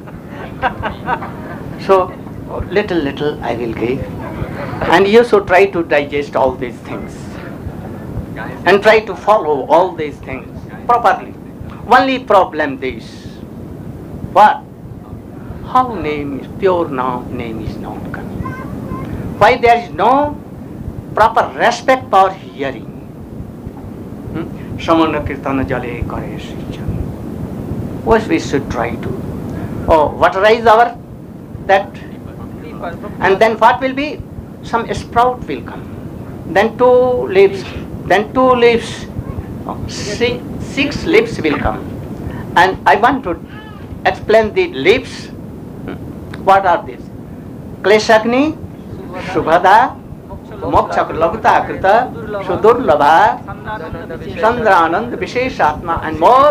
So little I will give, and you should try to digest all these things and try to follow all these things properly. Only problem this: what? How name is pure name is not coming? Why there is no proper respect for hearing? Samana kirtana jale kare srijan. What we should try to? Waterize our that, and then what will be? Some sprout will come. Then two leaves. Six leaves will come. And I want to explain the leaves. What are these? Kleshagni, Subhada, Moksha Labhuta Krita, Sudurlabha, Chandranand, Visheshatma, and more.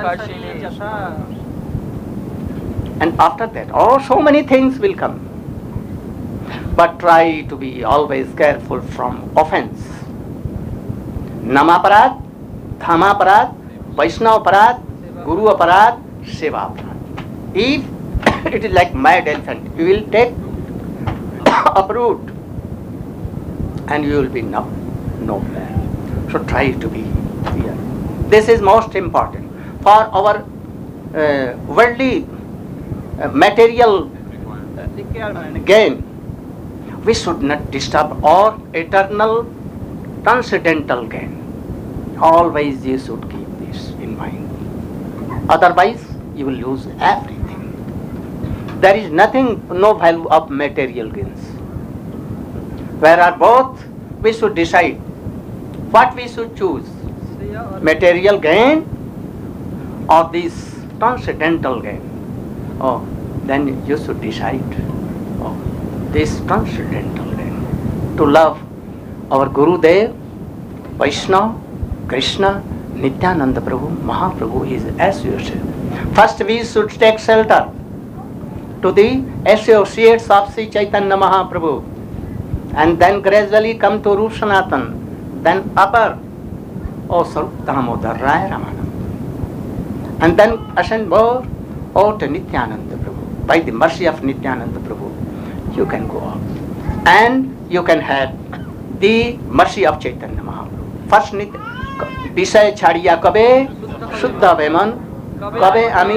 And after that, so many things will come. But try to be always careful from offense. Namaparad, Dhamaparad, Vaishnavaparad, Guru Aparad, Seva Aparad. If it is like mad elephant, you will take uproot and you will be nowhere. So try to be here. This is most important for our worldly material gain. We should not disturb our eternal transcendental gain. Always you should keep this in mind. Otherwise, you will lose everything. There is nothing, no value of material gains. Where are both, we should decide what we should choose. Material gain or this transcendental gain. Oh, then you should decide. Oh, this transcendental gain. To love our Gurudev, Vaishnava, Krishna, Nityananda Prabhu, Mahaprabhu is associate. First we should take shelter to the associates of Sri Chaitanya Mahaprabhu, and then gradually come to Rup Sanatan, then upper, O Sarup Damodar Raya Ramanam, and then ascend more, O to Nityananda Prabhu. By the mercy of Nityananda Prabhu, you can go up, and you can have the mercy of Chaitanya Mahaprabhu. First বিষয় ছাড়িয়া কবে শুদ্ধ হবে মন, কবে আমি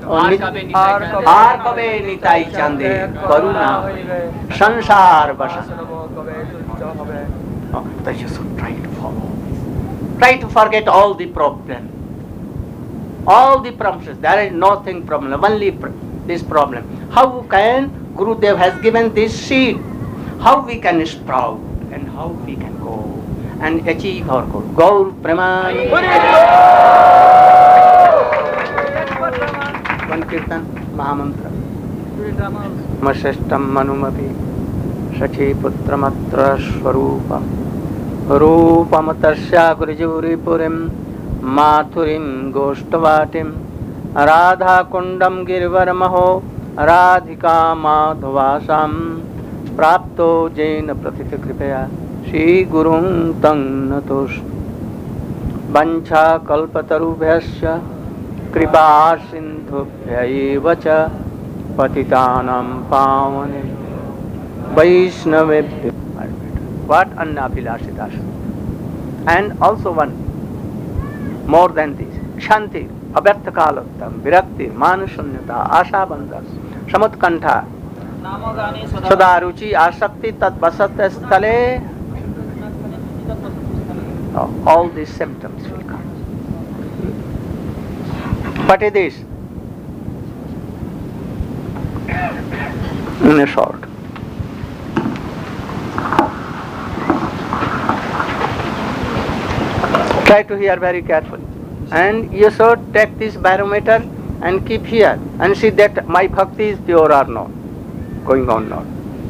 আর কবে নিতাই চাঁদে করুণা সংসার বসা। That you should try to follow. Try to forget all the problem. All the problems. There is nothing problem. Only this problem. How can Gurudev has given this seed? How we can sprout and how we can go and achieve our goal. Gaur Praman. One Kirtan, Mahamantra. Masashtam Manumapi Shachi Putramatra Swarupam Rupamatasya Gurujuri Purim Mathurim Goshtavatim Radha Kundam Girvaramaho Radhika Madhavasam Prapto Jaina Pratita Kripaya Shri Gurung Tang Natos Bancha Kalpatarubhyasya Kripa Sindhubhya Evacha Patitanam Pavane Vaishnavebhya. What Annabhilashitas. And also one more than this, Shanti, Abhyarthakalattam, Virakti, Manashunyata, Asha Bandhas, Samutkantha, Sadaruchi, Asakti, Tatbasat Stale. All these symptoms will come. What is this? In a short. Try to hear very carefully. And you should take this barometer and keep here and see that my bhakti is pure or not, going on or not.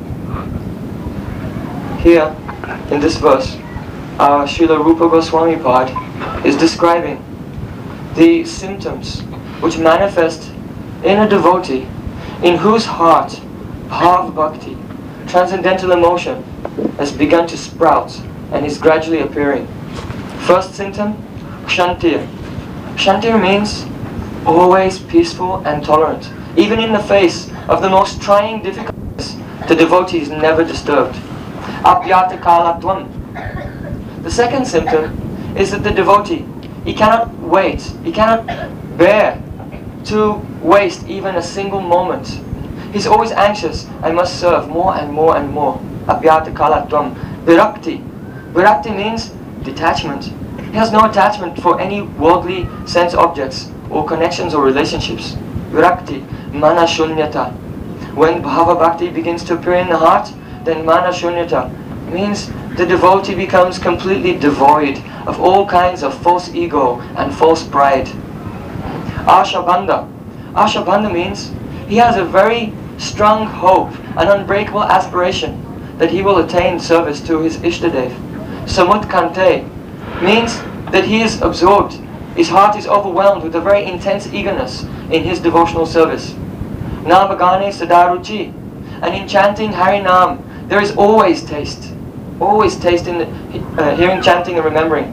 Here, in this verse, Srila Rupa Goswami Pad is describing the symptoms which manifest in a devotee in whose heart bhav bhakti, transcendental emotion, has begun to sprout and is gradually appearing. First symptom, Kshantir. Kshantir means always peaceful and tolerant. Even in the face of the most trying difficulties, the devotee is never disturbed. Apyata kalatvam. The second symptom is that the devotee, he cannot wait, he cannot bear to waste even a single moment. He's always anxious, I must serve more and more and more. Apyata kalatvam. Virakti. Virakti means detachment. He has no attachment for any worldly sense objects or connections or relationships. Virakti, mana shunyata. When bhava bhakti begins to appear in the heart, then mana shunyata means the devotee becomes completely devoid of all kinds of false ego and false pride. Ashabandha. Ashabandha means he has a very strong hope, an unbreakable aspiration that he will attain service to his Ishtadev. Samutkante means that he is absorbed, his heart is overwhelmed with a very intense eagerness in his devotional service. Namagane Sadaruchi, and in chanting Hari Nam, there is always taste in the, hearing, chanting and remembering.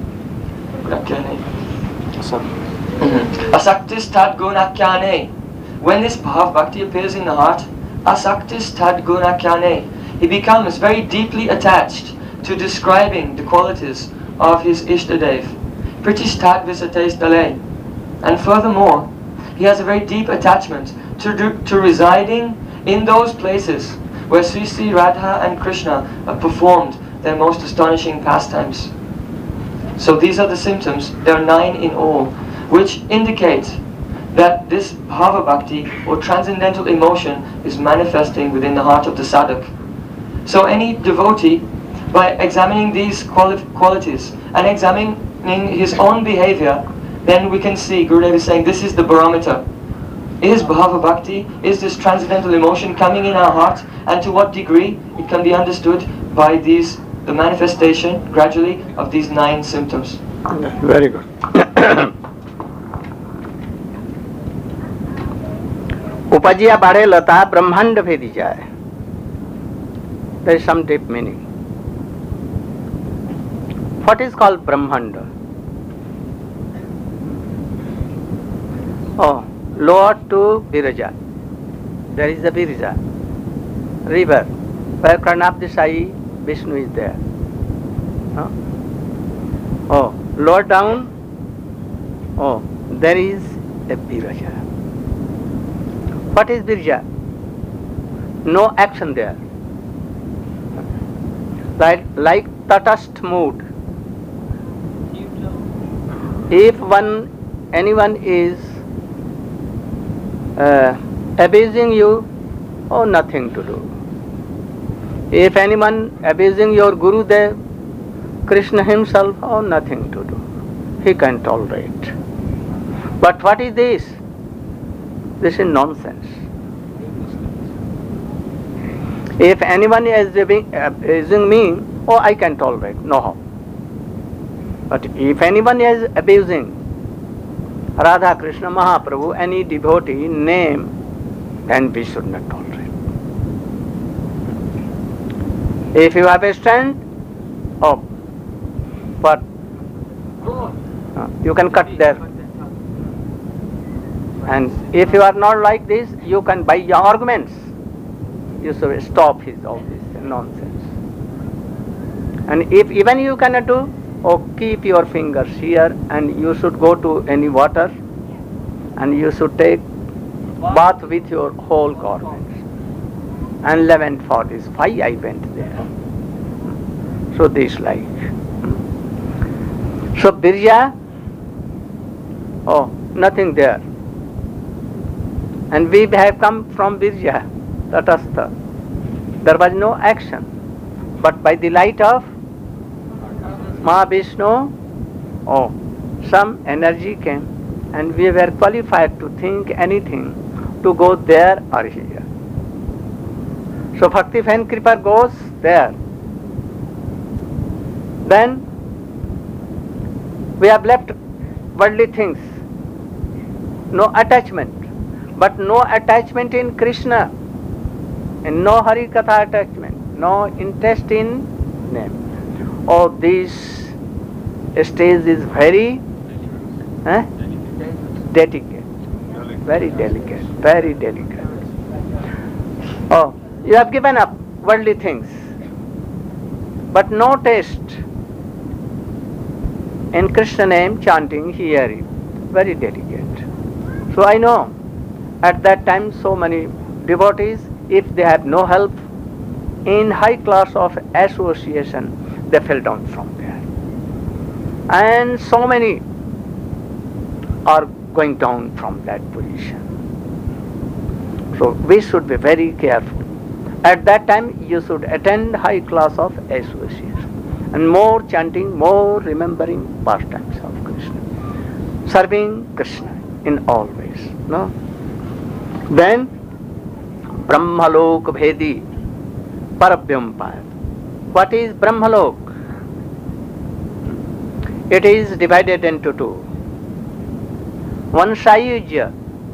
Asaktis tad gunakyane. When this bhav bhakti appears in the heart, asaktis tad gunakyane, he becomes very deeply attached to describing the qualities of his Ishtadev. Pritishtat visates dale. And furthermore, he has a very deep attachment to residing in those places where Sri Sri Radha and Krishna have performed their most astonishing pastimes. So these are the symptoms, there are 9 in all, which indicate that this bhava bhakti or transcendental emotion is manifesting within the heart of the sadhak. So any devotee, by examining these qualities and examining his own behavior, then we can see, Gurudev is saying, this is the barometer. Is bhava bhakti, is this transcendental emotion coming in our heart, and to what degree? It can be understood by the manifestation gradually of these 9 symptoms. Very good. उपजिया बाढ़े लता ब्रह्मांड भेदी जाए. There is some deep meaning. What is called Brahmanda? Oh, lower to Viraja. There is a Viraja river where Karnapti Sai Vishnu is there. Huh? Oh, lower down. Oh, there is a Viraja. What is Viraja? No action there. Like Tatast mood. If anyone is abusing you, oh, nothing to do. If anyone abusing your Gurudev, Krishna himself, oh, nothing to do. He can tolerate. But what is this? This is nonsense. If anyone is abusing me, oh, I can tolerate. No. But if anyone is abusing Radha, Krishna, Mahaprabhu, any devotee name, then we should not tolerate. If you have a strength, oh, what? You can cut there. And if you are not like this, you can by your arguments, you should stop all this nonsense. And if even you cannot do, oh, keep your fingers here, and you should go to any water, and you should take bath with your whole garments and lament for this. Why I went there? So this like. So Birja, oh, nothing there. And we have come from Birja, Tatastha. There was no action. But by the light of Mahavishnu, oh, some energy came, and we were qualified to think anything, to go there or here. So Bhakti Fan Kripa goes there. Then we have left worldly things, no attachment, but no attachment in Krishna, and no Hari Katha attachment, no interest in name. Oh, this stage is very delicate, very delicate, very delicate. Oh, you have given up worldly things, but no taste in Krishna name chanting, hearing, very delicate. So I know at that time so many devotees, if they have no help in high class of association, they fell down from there. And so many are going down from that position. So we should be very careful. At that time you should attend high class of association, and more chanting, more remembering pastimes of Krishna, serving Krishna in all ways. No? Then Brahmalok Bhedi Parabhyampaya. What is Brahmalok? It is divided into two. One Sayujya.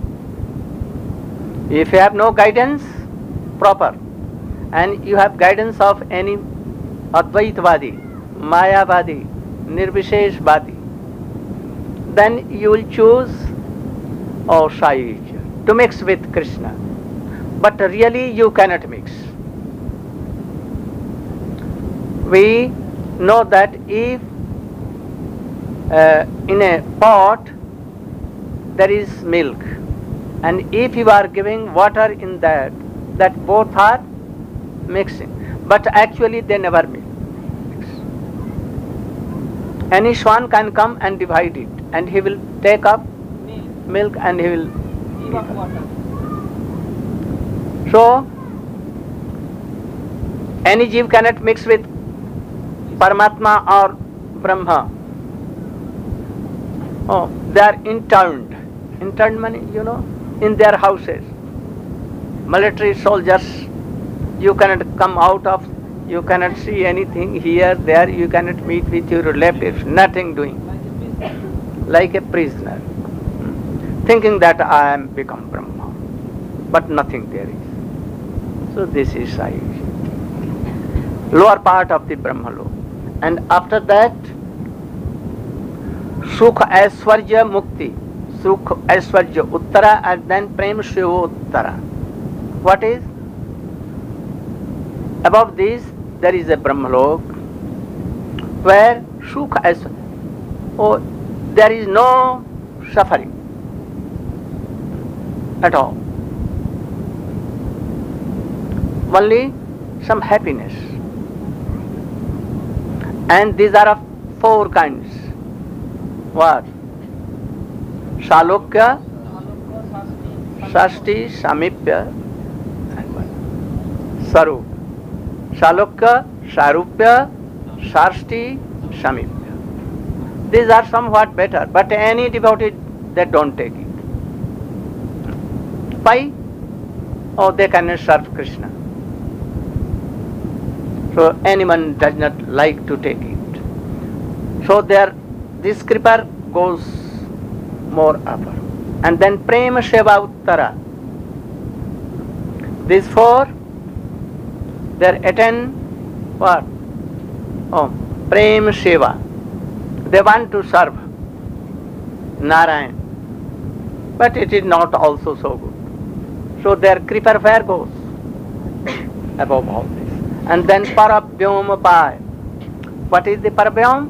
If you have no guidance proper, and you have guidance of any Advaitvadi, Mayavadi, Nirvisheshvadi, then you will choose Sayujya to mix with Krishna. But really you cannot mix. We know that if in a pot there is milk, and if you are giving water in that both are mixing, but actually they never mix. Any swan can come and divide it, and he will take up milk and he will eat. So, any jeev cannot mix with Paramatma or Brahma. Oh, they are interned. Interned money, in their houses. Military soldiers, you cannot come out of, you cannot see anything here, there, you cannot meet with your relatives, nothing doing. Like a prisoner. Thinking that I am become Brahma. But nothing there is. So this is lower part of the Brahma Lok. And after that, Sukha Aishwarya Mukti, Sukha Aishwarya Uttara, and then Prem Shiva Uttara. What is? Above this, there is a Brahma Lok where Sukha Aishwarya, there is no suffering at all. Only some happiness. And these are of 4 kinds. What? Shalokya, Shasti, Samipya, and what? Sarup. Shalokya, Sarupya, Shasti, Samipya. These are somewhat better, but any devotee, they don't take it. Why? Oh, they cannot serve Krishna. So anyone does not like to take it. So this kripa goes more upper. And then Prema Seva Uttara. These 4, they attain what? Oh, Prema Seva. They want to serve Narayan. But it is not also so good. So their kripa where goes? Above all this. And then Parabhyom Pai. What is the Parabhyom?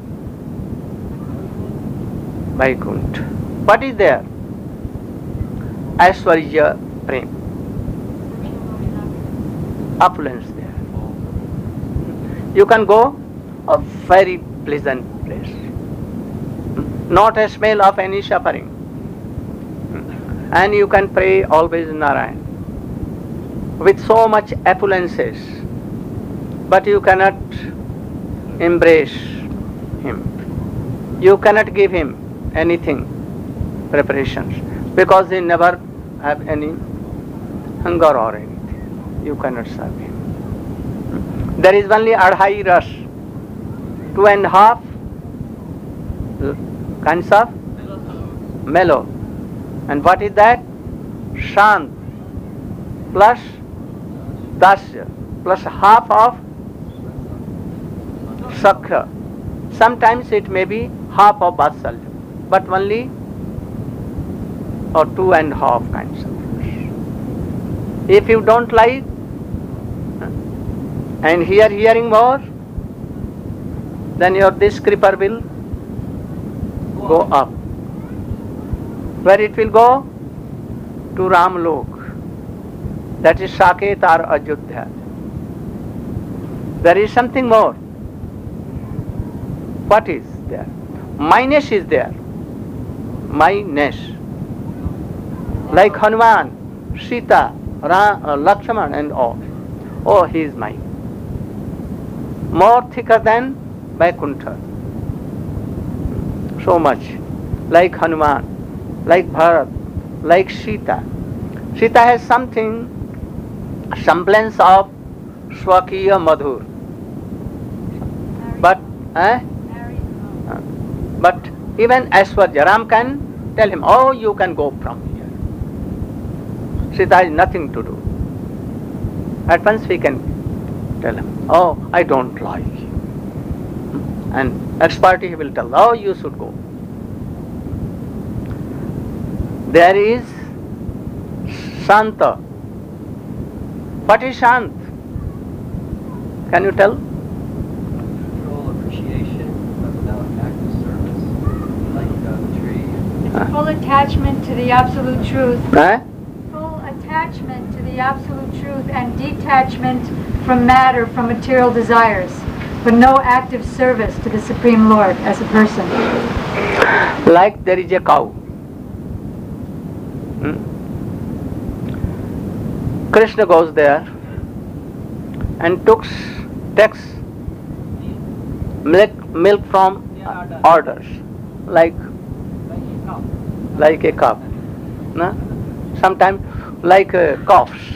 Vaikuntha. What is there? Aishwarya Prem. Opulence there. You can go a very pleasant place. Not a smell of any suffering. And you can pray always Narayan. With so much opulences. But you cannot embrace him. You cannot give him anything, preparations, because he never have any hunger or anything. You cannot serve him. There is only Adhai Ras, 2.5 kinds of mellow. And what is that? Shant plus Dasya plus half of Sakha. Sometimes it may be half of Vatsalya, but only or 2.5 kinds of fish. If you don't like and hearing more, then your this kripa will go up. Where it will go? To Ramlok. That is Saket or Ajodhya. There is something more. What is there? Myness is there. Myness. Like Hanuman, Sita, Lakshman and all. Oh, he is mine. More thicker than Vaikuntha. So much. Like Hanuman, like Bharat, like Sita. Sita has something, semblance of Swakiya Madhur. But even Aishwarya, Ram can tell him, oh, you can go from here. Sita has nothing to do. At once he can tell him, oh, I don't like you. And expertly he will tell, oh, you should go. There is Shanta. What is Shant? Can you tell? Full appreciation, but without active service, like a tree. Full attachment to the absolute truth. Eh? Full attachment to the absolute truth and detachment from matter, from material desires, but no active service to the Supreme Lord as a person. Like there is a cow. Krishna goes there and takes milk from orders, like a cup, no? Sometimes like coughs.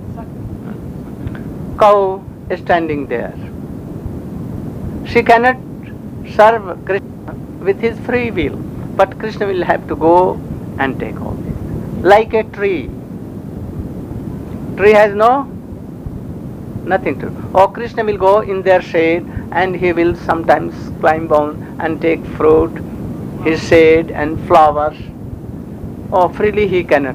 Cow is standing there. She cannot serve Krishna with his free will, but Krishna will have to go and take all this. Like a tree. Tree has nothing to do. Or Krishna will go in their shade and he will sometimes climb down and take fruit, his shade and flowers. Or freely he cannot.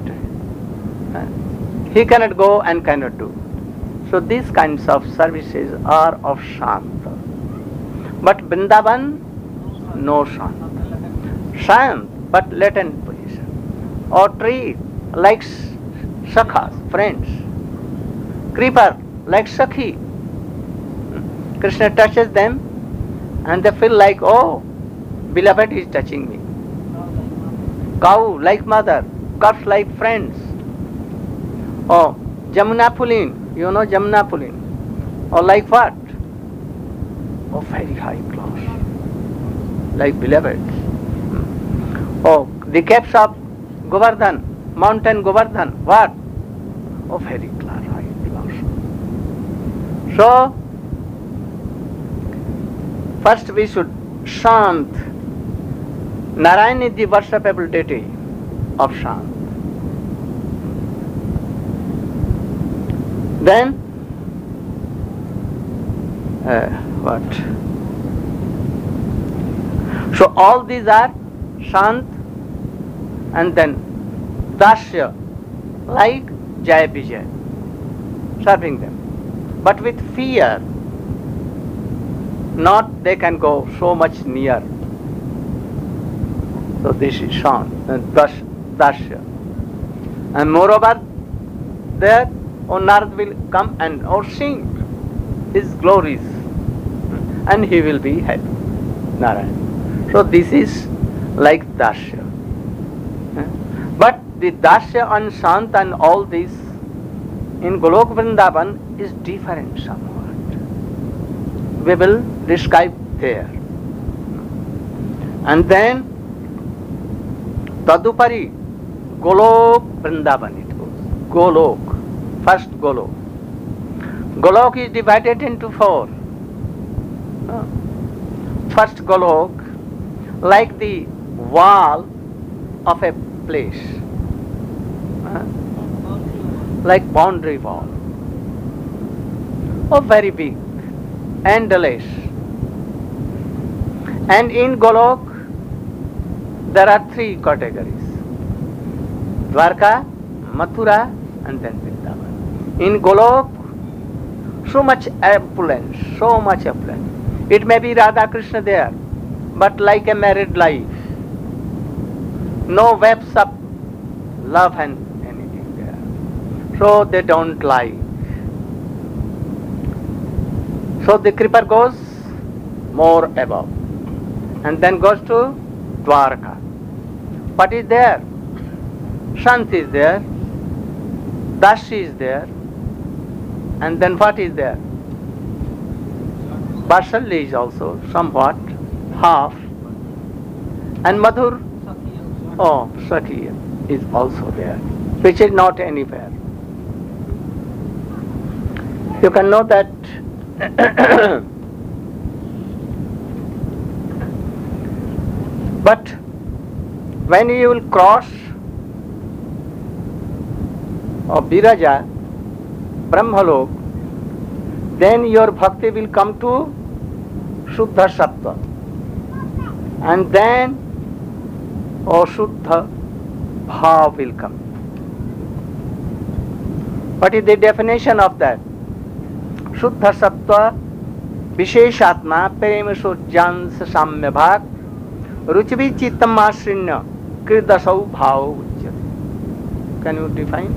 He cannot go and cannot do. So these kinds of services are of Shanta. But Vrindavan, no Shanta. Shant, but latent position. Or tree, like sakhas, friends. Creeper, like Sakhi. Krishna touches them and they feel like, oh, beloved is touching me. Cow, like mother. Calves, like friends. Oh, Jamuna Pulin, you know Jamuna Pulin. Or like what? Oh, very high class. Like beloved. Oh, the caps of Govardhan, mountain Govardhan. What? Oh, very high class. So, first we should Shant. Narayan is the worshipable deity of Shant. Then, what? So all these are Shant, and then Dasya, like Jaya Vijay, serving them. But with fear, not they can go so much near. So this is Shant and Dasya. And moreover, there, Narad will come and or sing his glories, and he will be happy, Narayan. So this is like Dasya. But the Dasya and Shant and all this in Golok Vrindavan is different somewhat. We will describe there. And then Tadupari, Golok Vrindavan it goes. Golok. First Golok. Golok is divided into four. First Golok, like the wall of a place, like boundary wall. Oh, very big, endless. And in Golok, there are three categories: Dwarka, Mathura, and then Vrindavan. In Golok, so much opulence, so much opulence. It may be Radha Krishna there, but like a married life. No webs of love and anything there. So they don't like. So the creeper goes more above and then goes to Dwarka. What is there? Shant is there, Dashi is there, and then what is there? Vatsalya is also somewhat, half, and Madhur, oh, Sakhi is also there, which is not anywhere. You can know that but when you will cross Viraja, Brahmalok, then your bhakti will come to Shuddha Sattva, and then Shuddha Bhav will come. What is the definition of that? Shuddha Sattva Visheshatma Prema Sujjans Samya Bhag Ruchivi Chittam Asrinya Kirdasau Bhav Uchyate. Can you define?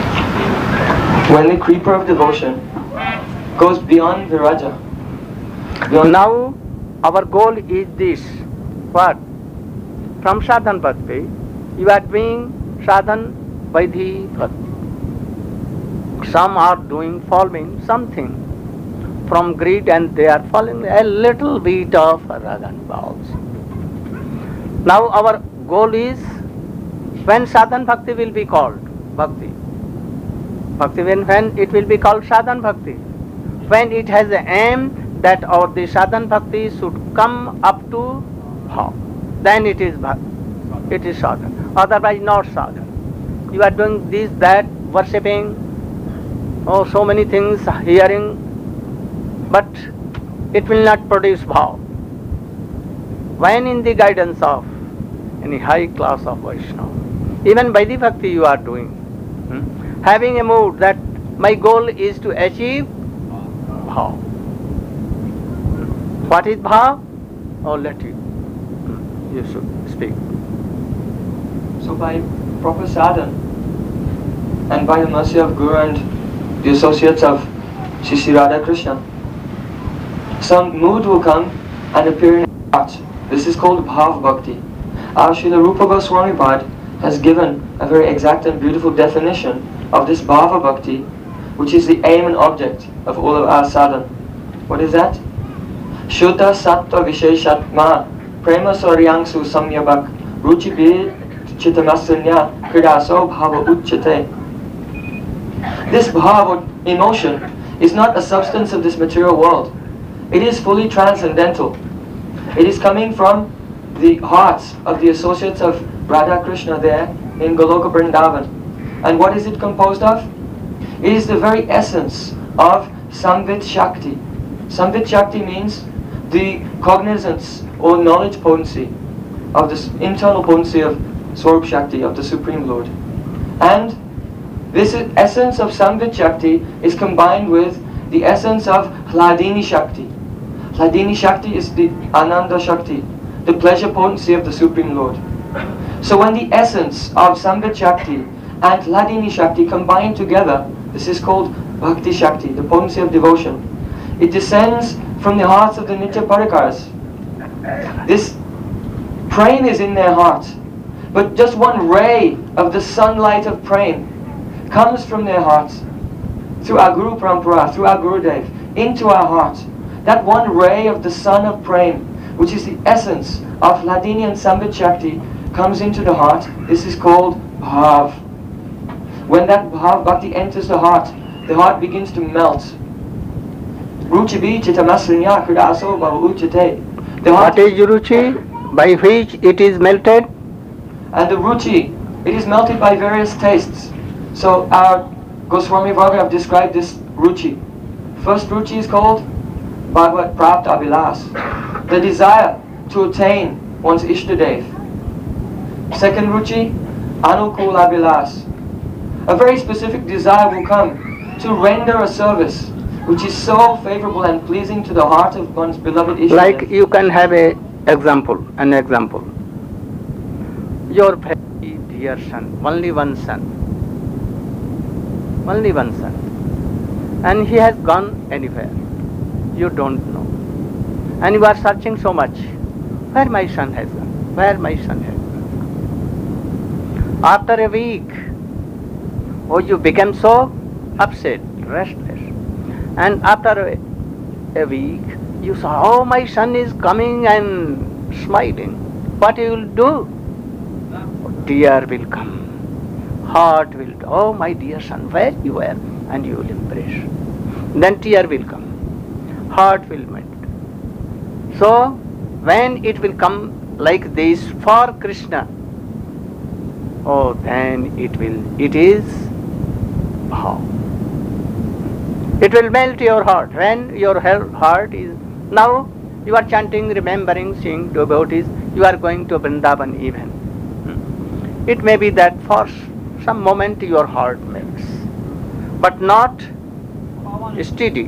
When the creeper of devotion goes beyond Viraja, Now our goal is this. What? From sadhan bhakti, you are doing sadhan vaidhi bhakti. Some are doing following something from greed and they are following a little bit of rag and balls. Now our goal is when sadhan bhakti will be called bhakti. Bhakti when it will be called sadhan bhakti. When it has the aim that our the sadhan bhakti should come up to bhav, then it is bhakti. It is sadhan. Otherwise not sadhan. You are doing this, that, worshipping, so many things, hearing, but it will not produce bhav. When in the guidance of any high class of Vaishnava, even Vaidhi Bhakti you are doing, having a mood that my goal is to achieve bhav. What is bhav? Oh, let you should speak. So by proper sadhan and by the mercy of Guru and the associates of Sri Radha Krishna, some mood will come and appear in our heart. This is called Bhav Bhakti. Our Srila Rupa Goswami Pad has given a very exact and beautiful definition of this Bhava Bhakti, which is the aim and object of all of our sadhan. What is that? Shuddha Sattva Visheshatma Prema Saryangsu Samyabak Ruchi Chitamasanya Kridaso Bhava Uchate. This bhava, emotion, is not a substance of this material world. It is fully transcendental. It is coming from the hearts of the associates of Radha Krishna there in Goloka Vrindavan. And what is it composed of? It is the very essence of Samvit Shakti. Samvit Shakti means the cognizance or knowledge potency of this internal potency of Swarup Shakti, of the Supreme Lord. And this essence of Samvit Shakti is combined with the essence of Hladini Shakti. Hladini Shakti is the Ananda Shakti, the pleasure potency of the Supreme Lord. So when the essence of Samvit Shakti and Hladini Shakti combine together, this is called Bhakti Shakti, the potency of devotion. It descends from the hearts of the Nitya Parikaras. This prem is in their hearts, but just one ray of the sunlight of prem comes from their hearts through our Guru Parampara, through our Gurudev, into our hearts. That one ray of the sun of prem, which is the essence of Hladini and Samvit Shakti, comes into the heart. This is called Bhav. When that Bhav Bhakti enters the heart begins to melt. Ruchi chitamasrinya kridaso bhava uchate. What is Ruchi? By which it is melted? And the Ruchi, it is melted by various tastes. So our Goswami Bhagavan have described this Ruchi. First Ruchi is called Bhagavad Prapta Abhilas, the desire to attain one's Ishtadev. Second Ruchi, Anukul Abhilas. A very specific desire will come to render a service which is so favorable and pleasing to the heart of one's beloved Ishtadev. Like you can have an example. Your very dear son, only one son, and he has gone anywhere. You don't know. And you are searching so much. Where my son has gone? Where my son has gone? After a week, you become so upset, restless. And after a week, you saw, my son is coming and smiling. What you will do? Tear will come. Heart will, my dear son, where you were? And you will embrace. Then tear will come. Heart will melt. So, when it will come like this for Krishna, then it is bhav. It will melt your heart. When your heart is, now you are chanting, remembering, seeing devotees, you are going to Vrindavan even. It may be that for some moment your heart melts, but not steady,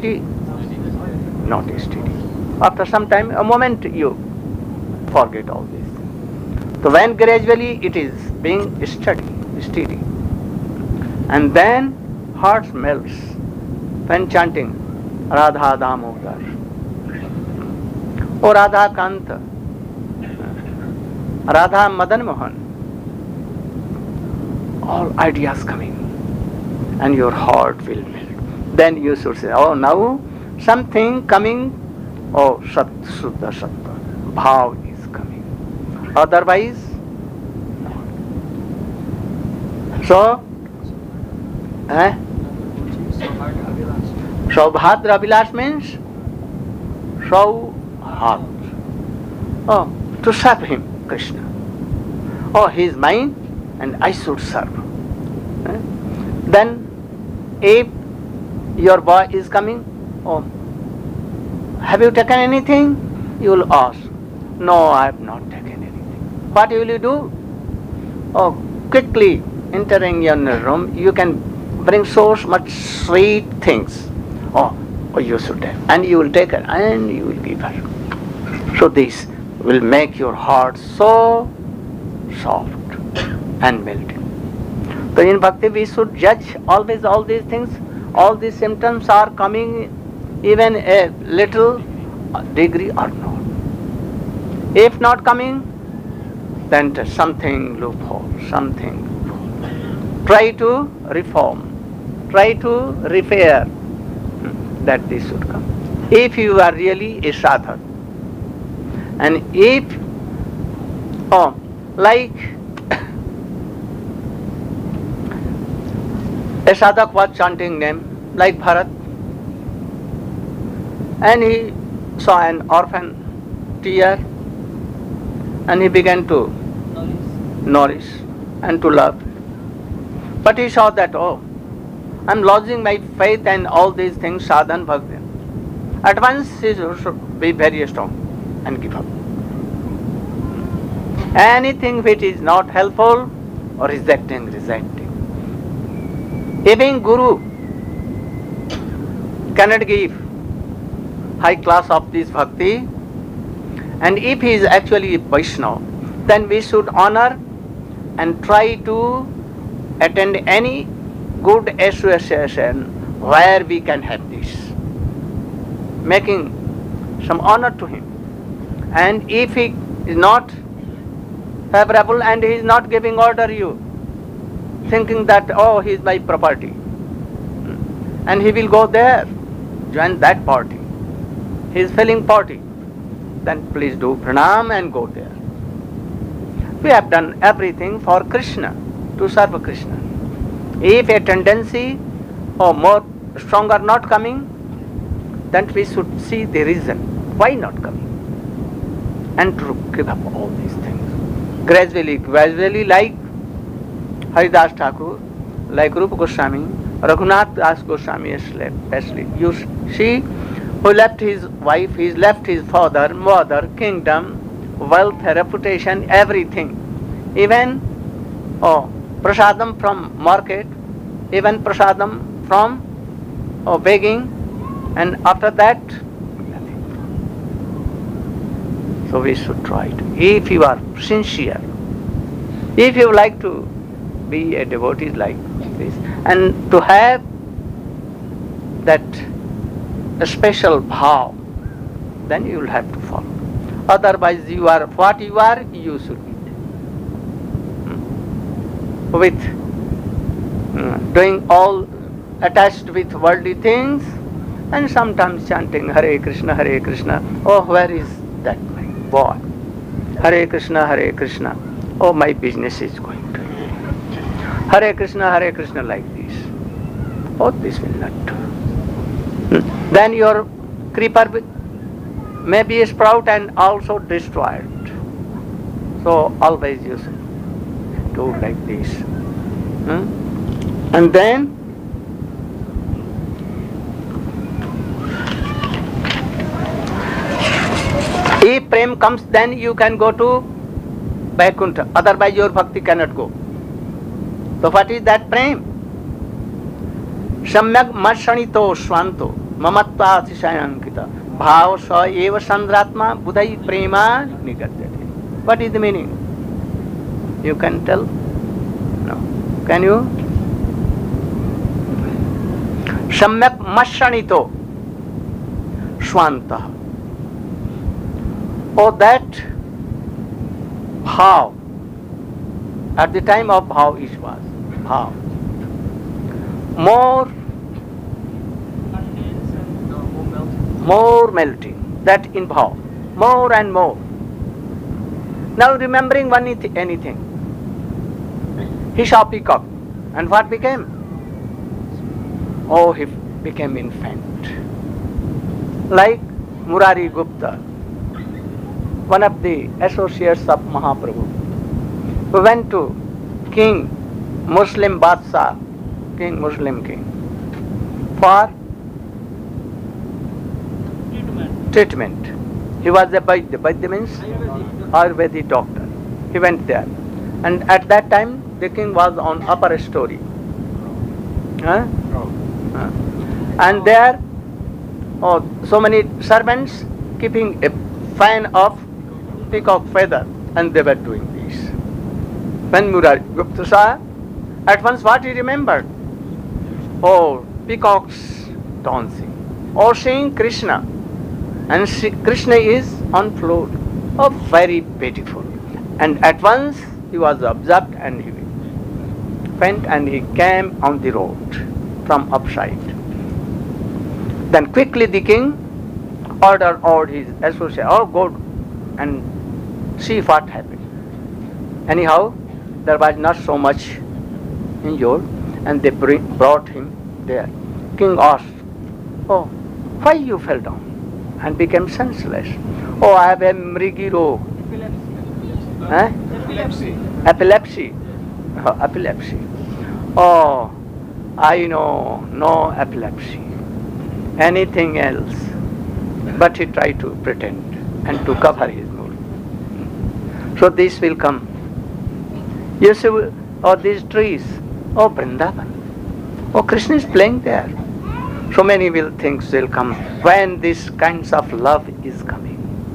not steady. After some time, a moment you forget all this. So when gradually it is being steady, and then heart melts when chanting Radha Damodar, or Radha Kanta, Radha Madan Mohan, all ideas coming, and your heart will melt. Then you should say, oh, now something coming, oh, Sat Suddha Sattva, Bhav is coming. Otherwise, no. So, Saubhadra Vilas means Saubhadra. Oh, to serve him, Krishna. Oh, he is mine and I should serve. Then, if your boy is coming, oh, have you taken anything? You will ask, no, I have not taken anything. What will you do? Oh, quickly entering your room, you can bring so much sweet things. Oh, you should have. And you will take it and you will give her. So this will make your heart so soft and melting. So in bhakti we should judge always all these things. All these symptoms are coming even a little degree or not. If not coming, then something loophole, something loophole. Try to reform, try to repair that this should come. If you are really a sadhak, and if, like a sadhak was chanting name, like Bharat, and he saw an orphan tear, and he began to nourish and to love. But he saw that, oh, I'm losing my faith and all these things, sadhan, bhakti. At once he should be very strong and give up. Anything which is not helpful, or rejecting. Even Guru cannot give high class of this bhakti, and if he is actually Vaishnava, then we should honor and try to attend any good association where we can have this, making some honor to him. And if he is not favorable and he is not giving order you, thinking that, oh, he is my property, and he will go there, join that party, he is feeling party, then please do pranam and go there. We have done everything for Krishna, to serve Krishna. If a tendency or more stronger not coming, then we should see the reason why not coming, and to give up all these things. Gradually, like Haridas Thakur, like Rupa Goswami, Raghunath Das Goswami especially. You see, who left his wife, he left his father, mother, kingdom, wealth, reputation, everything. Even prasadam from market, even prasadam from begging, and after that, nothing. So we should try to, if you are sincere, if you like to be a devotee like this, and to have that special bhav, then you will have to follow. Otherwise, you are what you are, you should be. With doing all attached with worldly things, and sometimes chanting Hare Krishna, Hare Krishna. Oh, where is that my boy? Hare Krishna. Oh, my business is going to. Hare Krishna like this. Oh, this will not do. Then your creeper may be sprout and also destroyed. So always you should do like this. And then if prem comes, then you can go to Vaikuntha. Otherwise your bhakti cannot go. So what is that prem? Samyak mashanito swanto mamatva atishayankita bhav sa eva sandratma budhai prema nigatyate. What is the meaning? You can tell? No. Can you? Samyak mashanito swanta Oh, that bhav, at the time of bhav it was, bhav, more melting, that in bhav, more and more. Now remembering anything, he saw peacock, and what became? Oh, he became infant. Like Murari Gupta, one of the associates of Mahaprabhu, who went to King Muslim Badshah, Muslim king, for treatment. He was a Vaidya. Vaidya means Ayurvedic doctor. He went there. And at that time, the king was on upper story. And there, so many servants keeping a fan of peacock feather, and they were doing this. When Murari Gupta saw, at once what he remembered? Oh, peacocks dancing. Or seeing Krishna. And Krishna is on floor. Oh, very beautiful. And at once he was observed, and he went and he came on the road from upside. Then quickly the king ordered all his associates, oh, go and see what happened. Anyhow, there was not so much injured, and they brought him there. King asked, oh, why you fell down and became senseless? Oh, I have a mrigi rog. Epilepsy. Epilepsy. Oh, I know, no epilepsy. Anything else. But he tried to pretend and to cover his mood. So this will come. You see, oh, these trees, oh, Vrindavan. Oh, Krishna is playing there. So many things will come when this kinds of love is coming.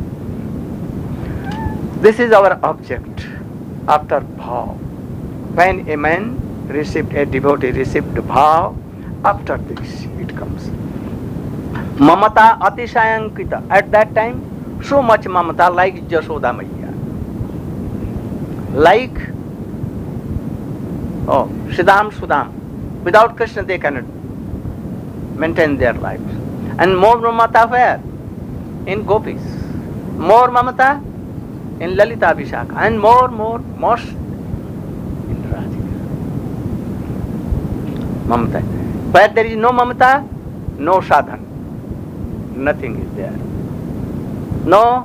This is our object after bhav. When a man received, a devotee received bhav, after this it comes. Mamata atishayankita. At that time, so much mamata like Jashoda Maiya. Like, oh, Siddham Sudam. Without Krishna they cannot maintain their lives. And more mamata where? In gopis. More mamata in Lalita Vishakha. And most in Radhika. Mamata. Where there is no mamata, no sadhan. Nothing is there. No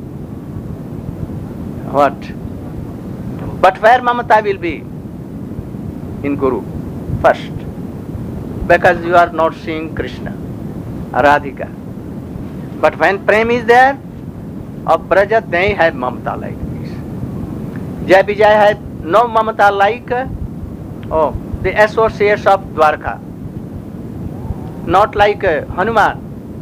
what? But where mamata will be? In Guru first. Because you are not seeing Krishna, Radhika. But when Prem is there, of Braja they have mamata like this. Jai Vijay had no mamata like the associates of Dwarka. Not like Hanuman.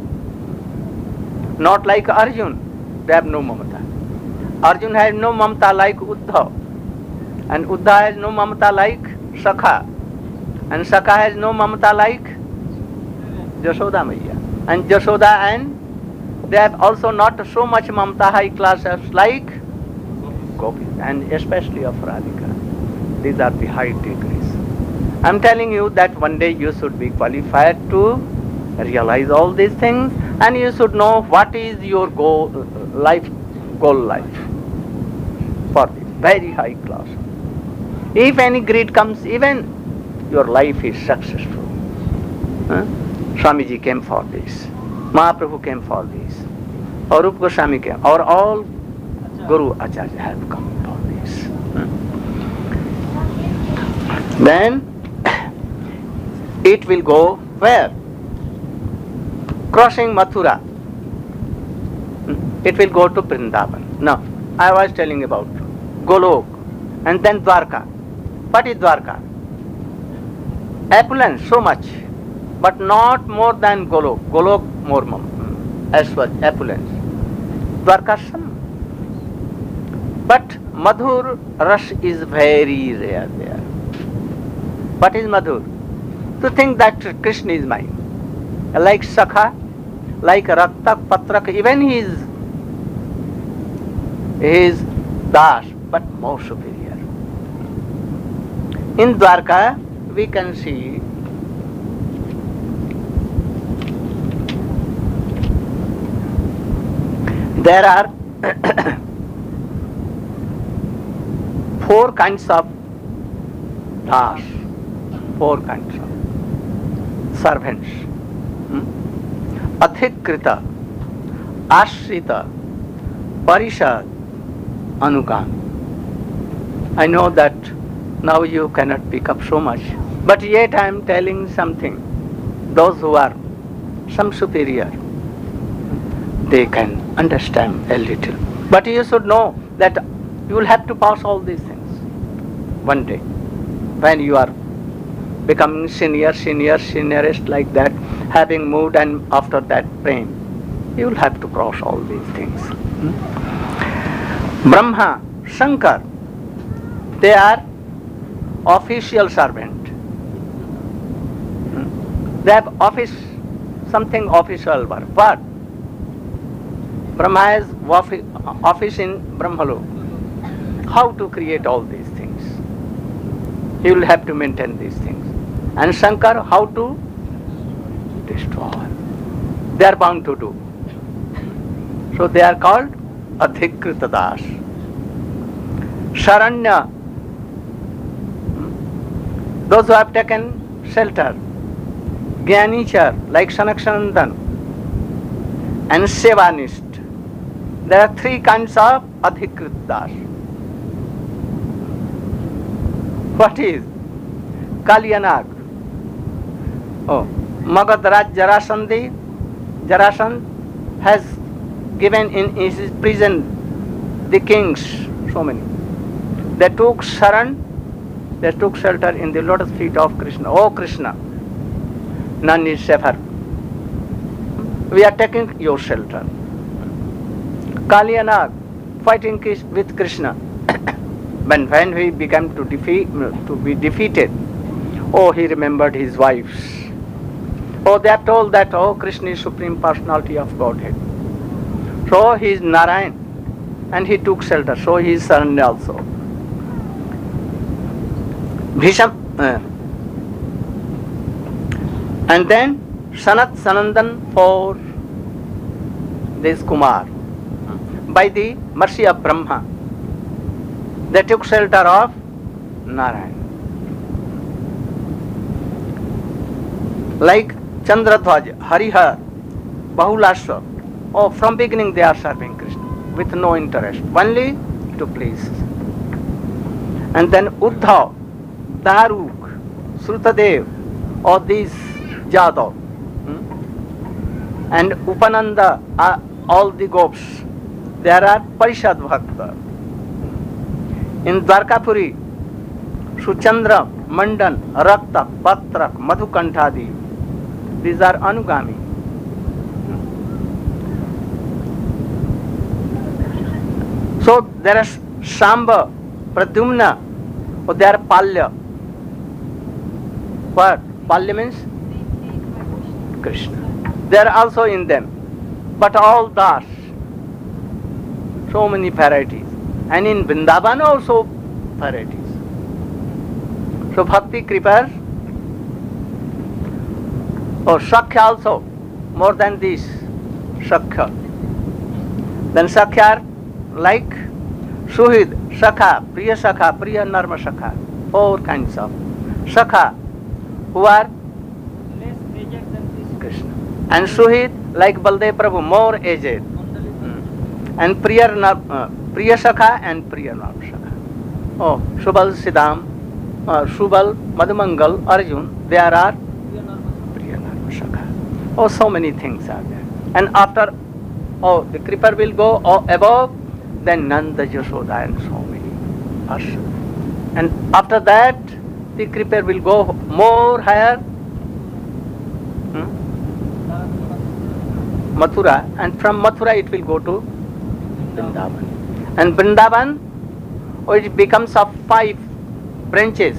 Not like Arjun. They have no mamata. Arjun has no mamata like Uddhav. And Uddhav has no mamata like Sakha. And Sakha has no mamata like Jashoda Maiya. And Jashoda, and they have also not so much mamata high class as like Gopis, and especially of Radhika. These are the high degrees. I am telling you that one day you should be qualified to realize all these things, and you should know what is your goal life for the very high class. If any greed comes, even your life is successful. Swamiji came for this. Mahaprabhu came for this. Or Rupa Goswami came. Or all Guru Acharya have come for this. Then it will go where? Crossing Mathura. It will go to Vrindavan. No, I was telling about Golok and then Dwarka. What is Dwarka? Opulence, so much, but not more than Golok. Golok more as was opulence. Dwarka some. But Madhur Rash is very rare there. What is Madhur? To think that Krishna is mine. Like Sakha, like Raktak, Patrak, even he is He is Das, but more superior. In Dwarka, we can see there are four kinds of Das, four kinds of servants. Adhikrita, Ashrita, Parishad, Anugami. I know that now you cannot pick up so much, but yet I am telling something. Those who are some superior, they can understand a little. But you should know that you will have to pass all these things one day. When you are becoming seniorest like that, having moved and after that pain, you will have to cross all these things. Brahma, Shankar, they are official servant. They have office, something official work. But Brahma has office in Brahmalok. How to create all these things? He will have to maintain these things. And Shankar, how to destroy? They are bound to do. So they are called Adhikrita Das. Sharanya, those who have taken shelter. Jnanichar, like Sanaksanandan. And Sevanist. There are three kinds of Adhikrita Das. What is? Kalyanag. Oh, Magadhraj Jarasandhi. Jarasandh has given in his prison the kings, so many. They took sharan, they took shelter in the lotus feet of Krishna. Oh Krishna, none is safer. We are taking your shelter. Kalyanag, fighting with Krishna. When he began to be defeated, oh, he remembered his wives. Oh, they are told that, oh, Krishna is Supreme Personality of Godhead. So he is Narayan and he took shelter. So he is Saranya also. Bhisham, and then Sanat Sanandan for this Kumar. By the mercy of Brahma, they took shelter of Narayan. Like Chandradhwaj, Harihar, Bahulashwa. Oh, from beginning they are serving Krishna with no interest, only to please. And then Uddhav, Daruk, Srutadev, all these Jadav, and Upananda, all the gopis, there are Parishad Bhakta. In Dwarkapuri, Suchandra, Mandan, Rakta, Patrak, Madhukantadi, these are Anugami. So there are Shamba, Pradyumna, or there are Palya. What? Palya means Krishna. They are also in them. But all Das. So many varieties. And in Vrindavan also varieties. So Bhakti Kripa, or Shakya also, more than this, Shakya. Then Shakya like Suhid, Shakha, Priya Narma Shakha, four kinds of Shakha, who are less aged than this. Krishna. And Suhid like Baldev Prabhu, more aged. And Priya Shakha and Priya Narma Shakha. Oh, Shubal Siddham, Shubal, Madhumangal, Arjun, there are Priya Narma Shakha. Oh, so many things are there. And after, oh, the Kripa will go above, then Nanda, Yashoda and so many. And after that, the Kripa will go more higher, Mathura, and from Mathura it will go to Vrindavan. And Vrindavan, oh, it becomes of 5 branches.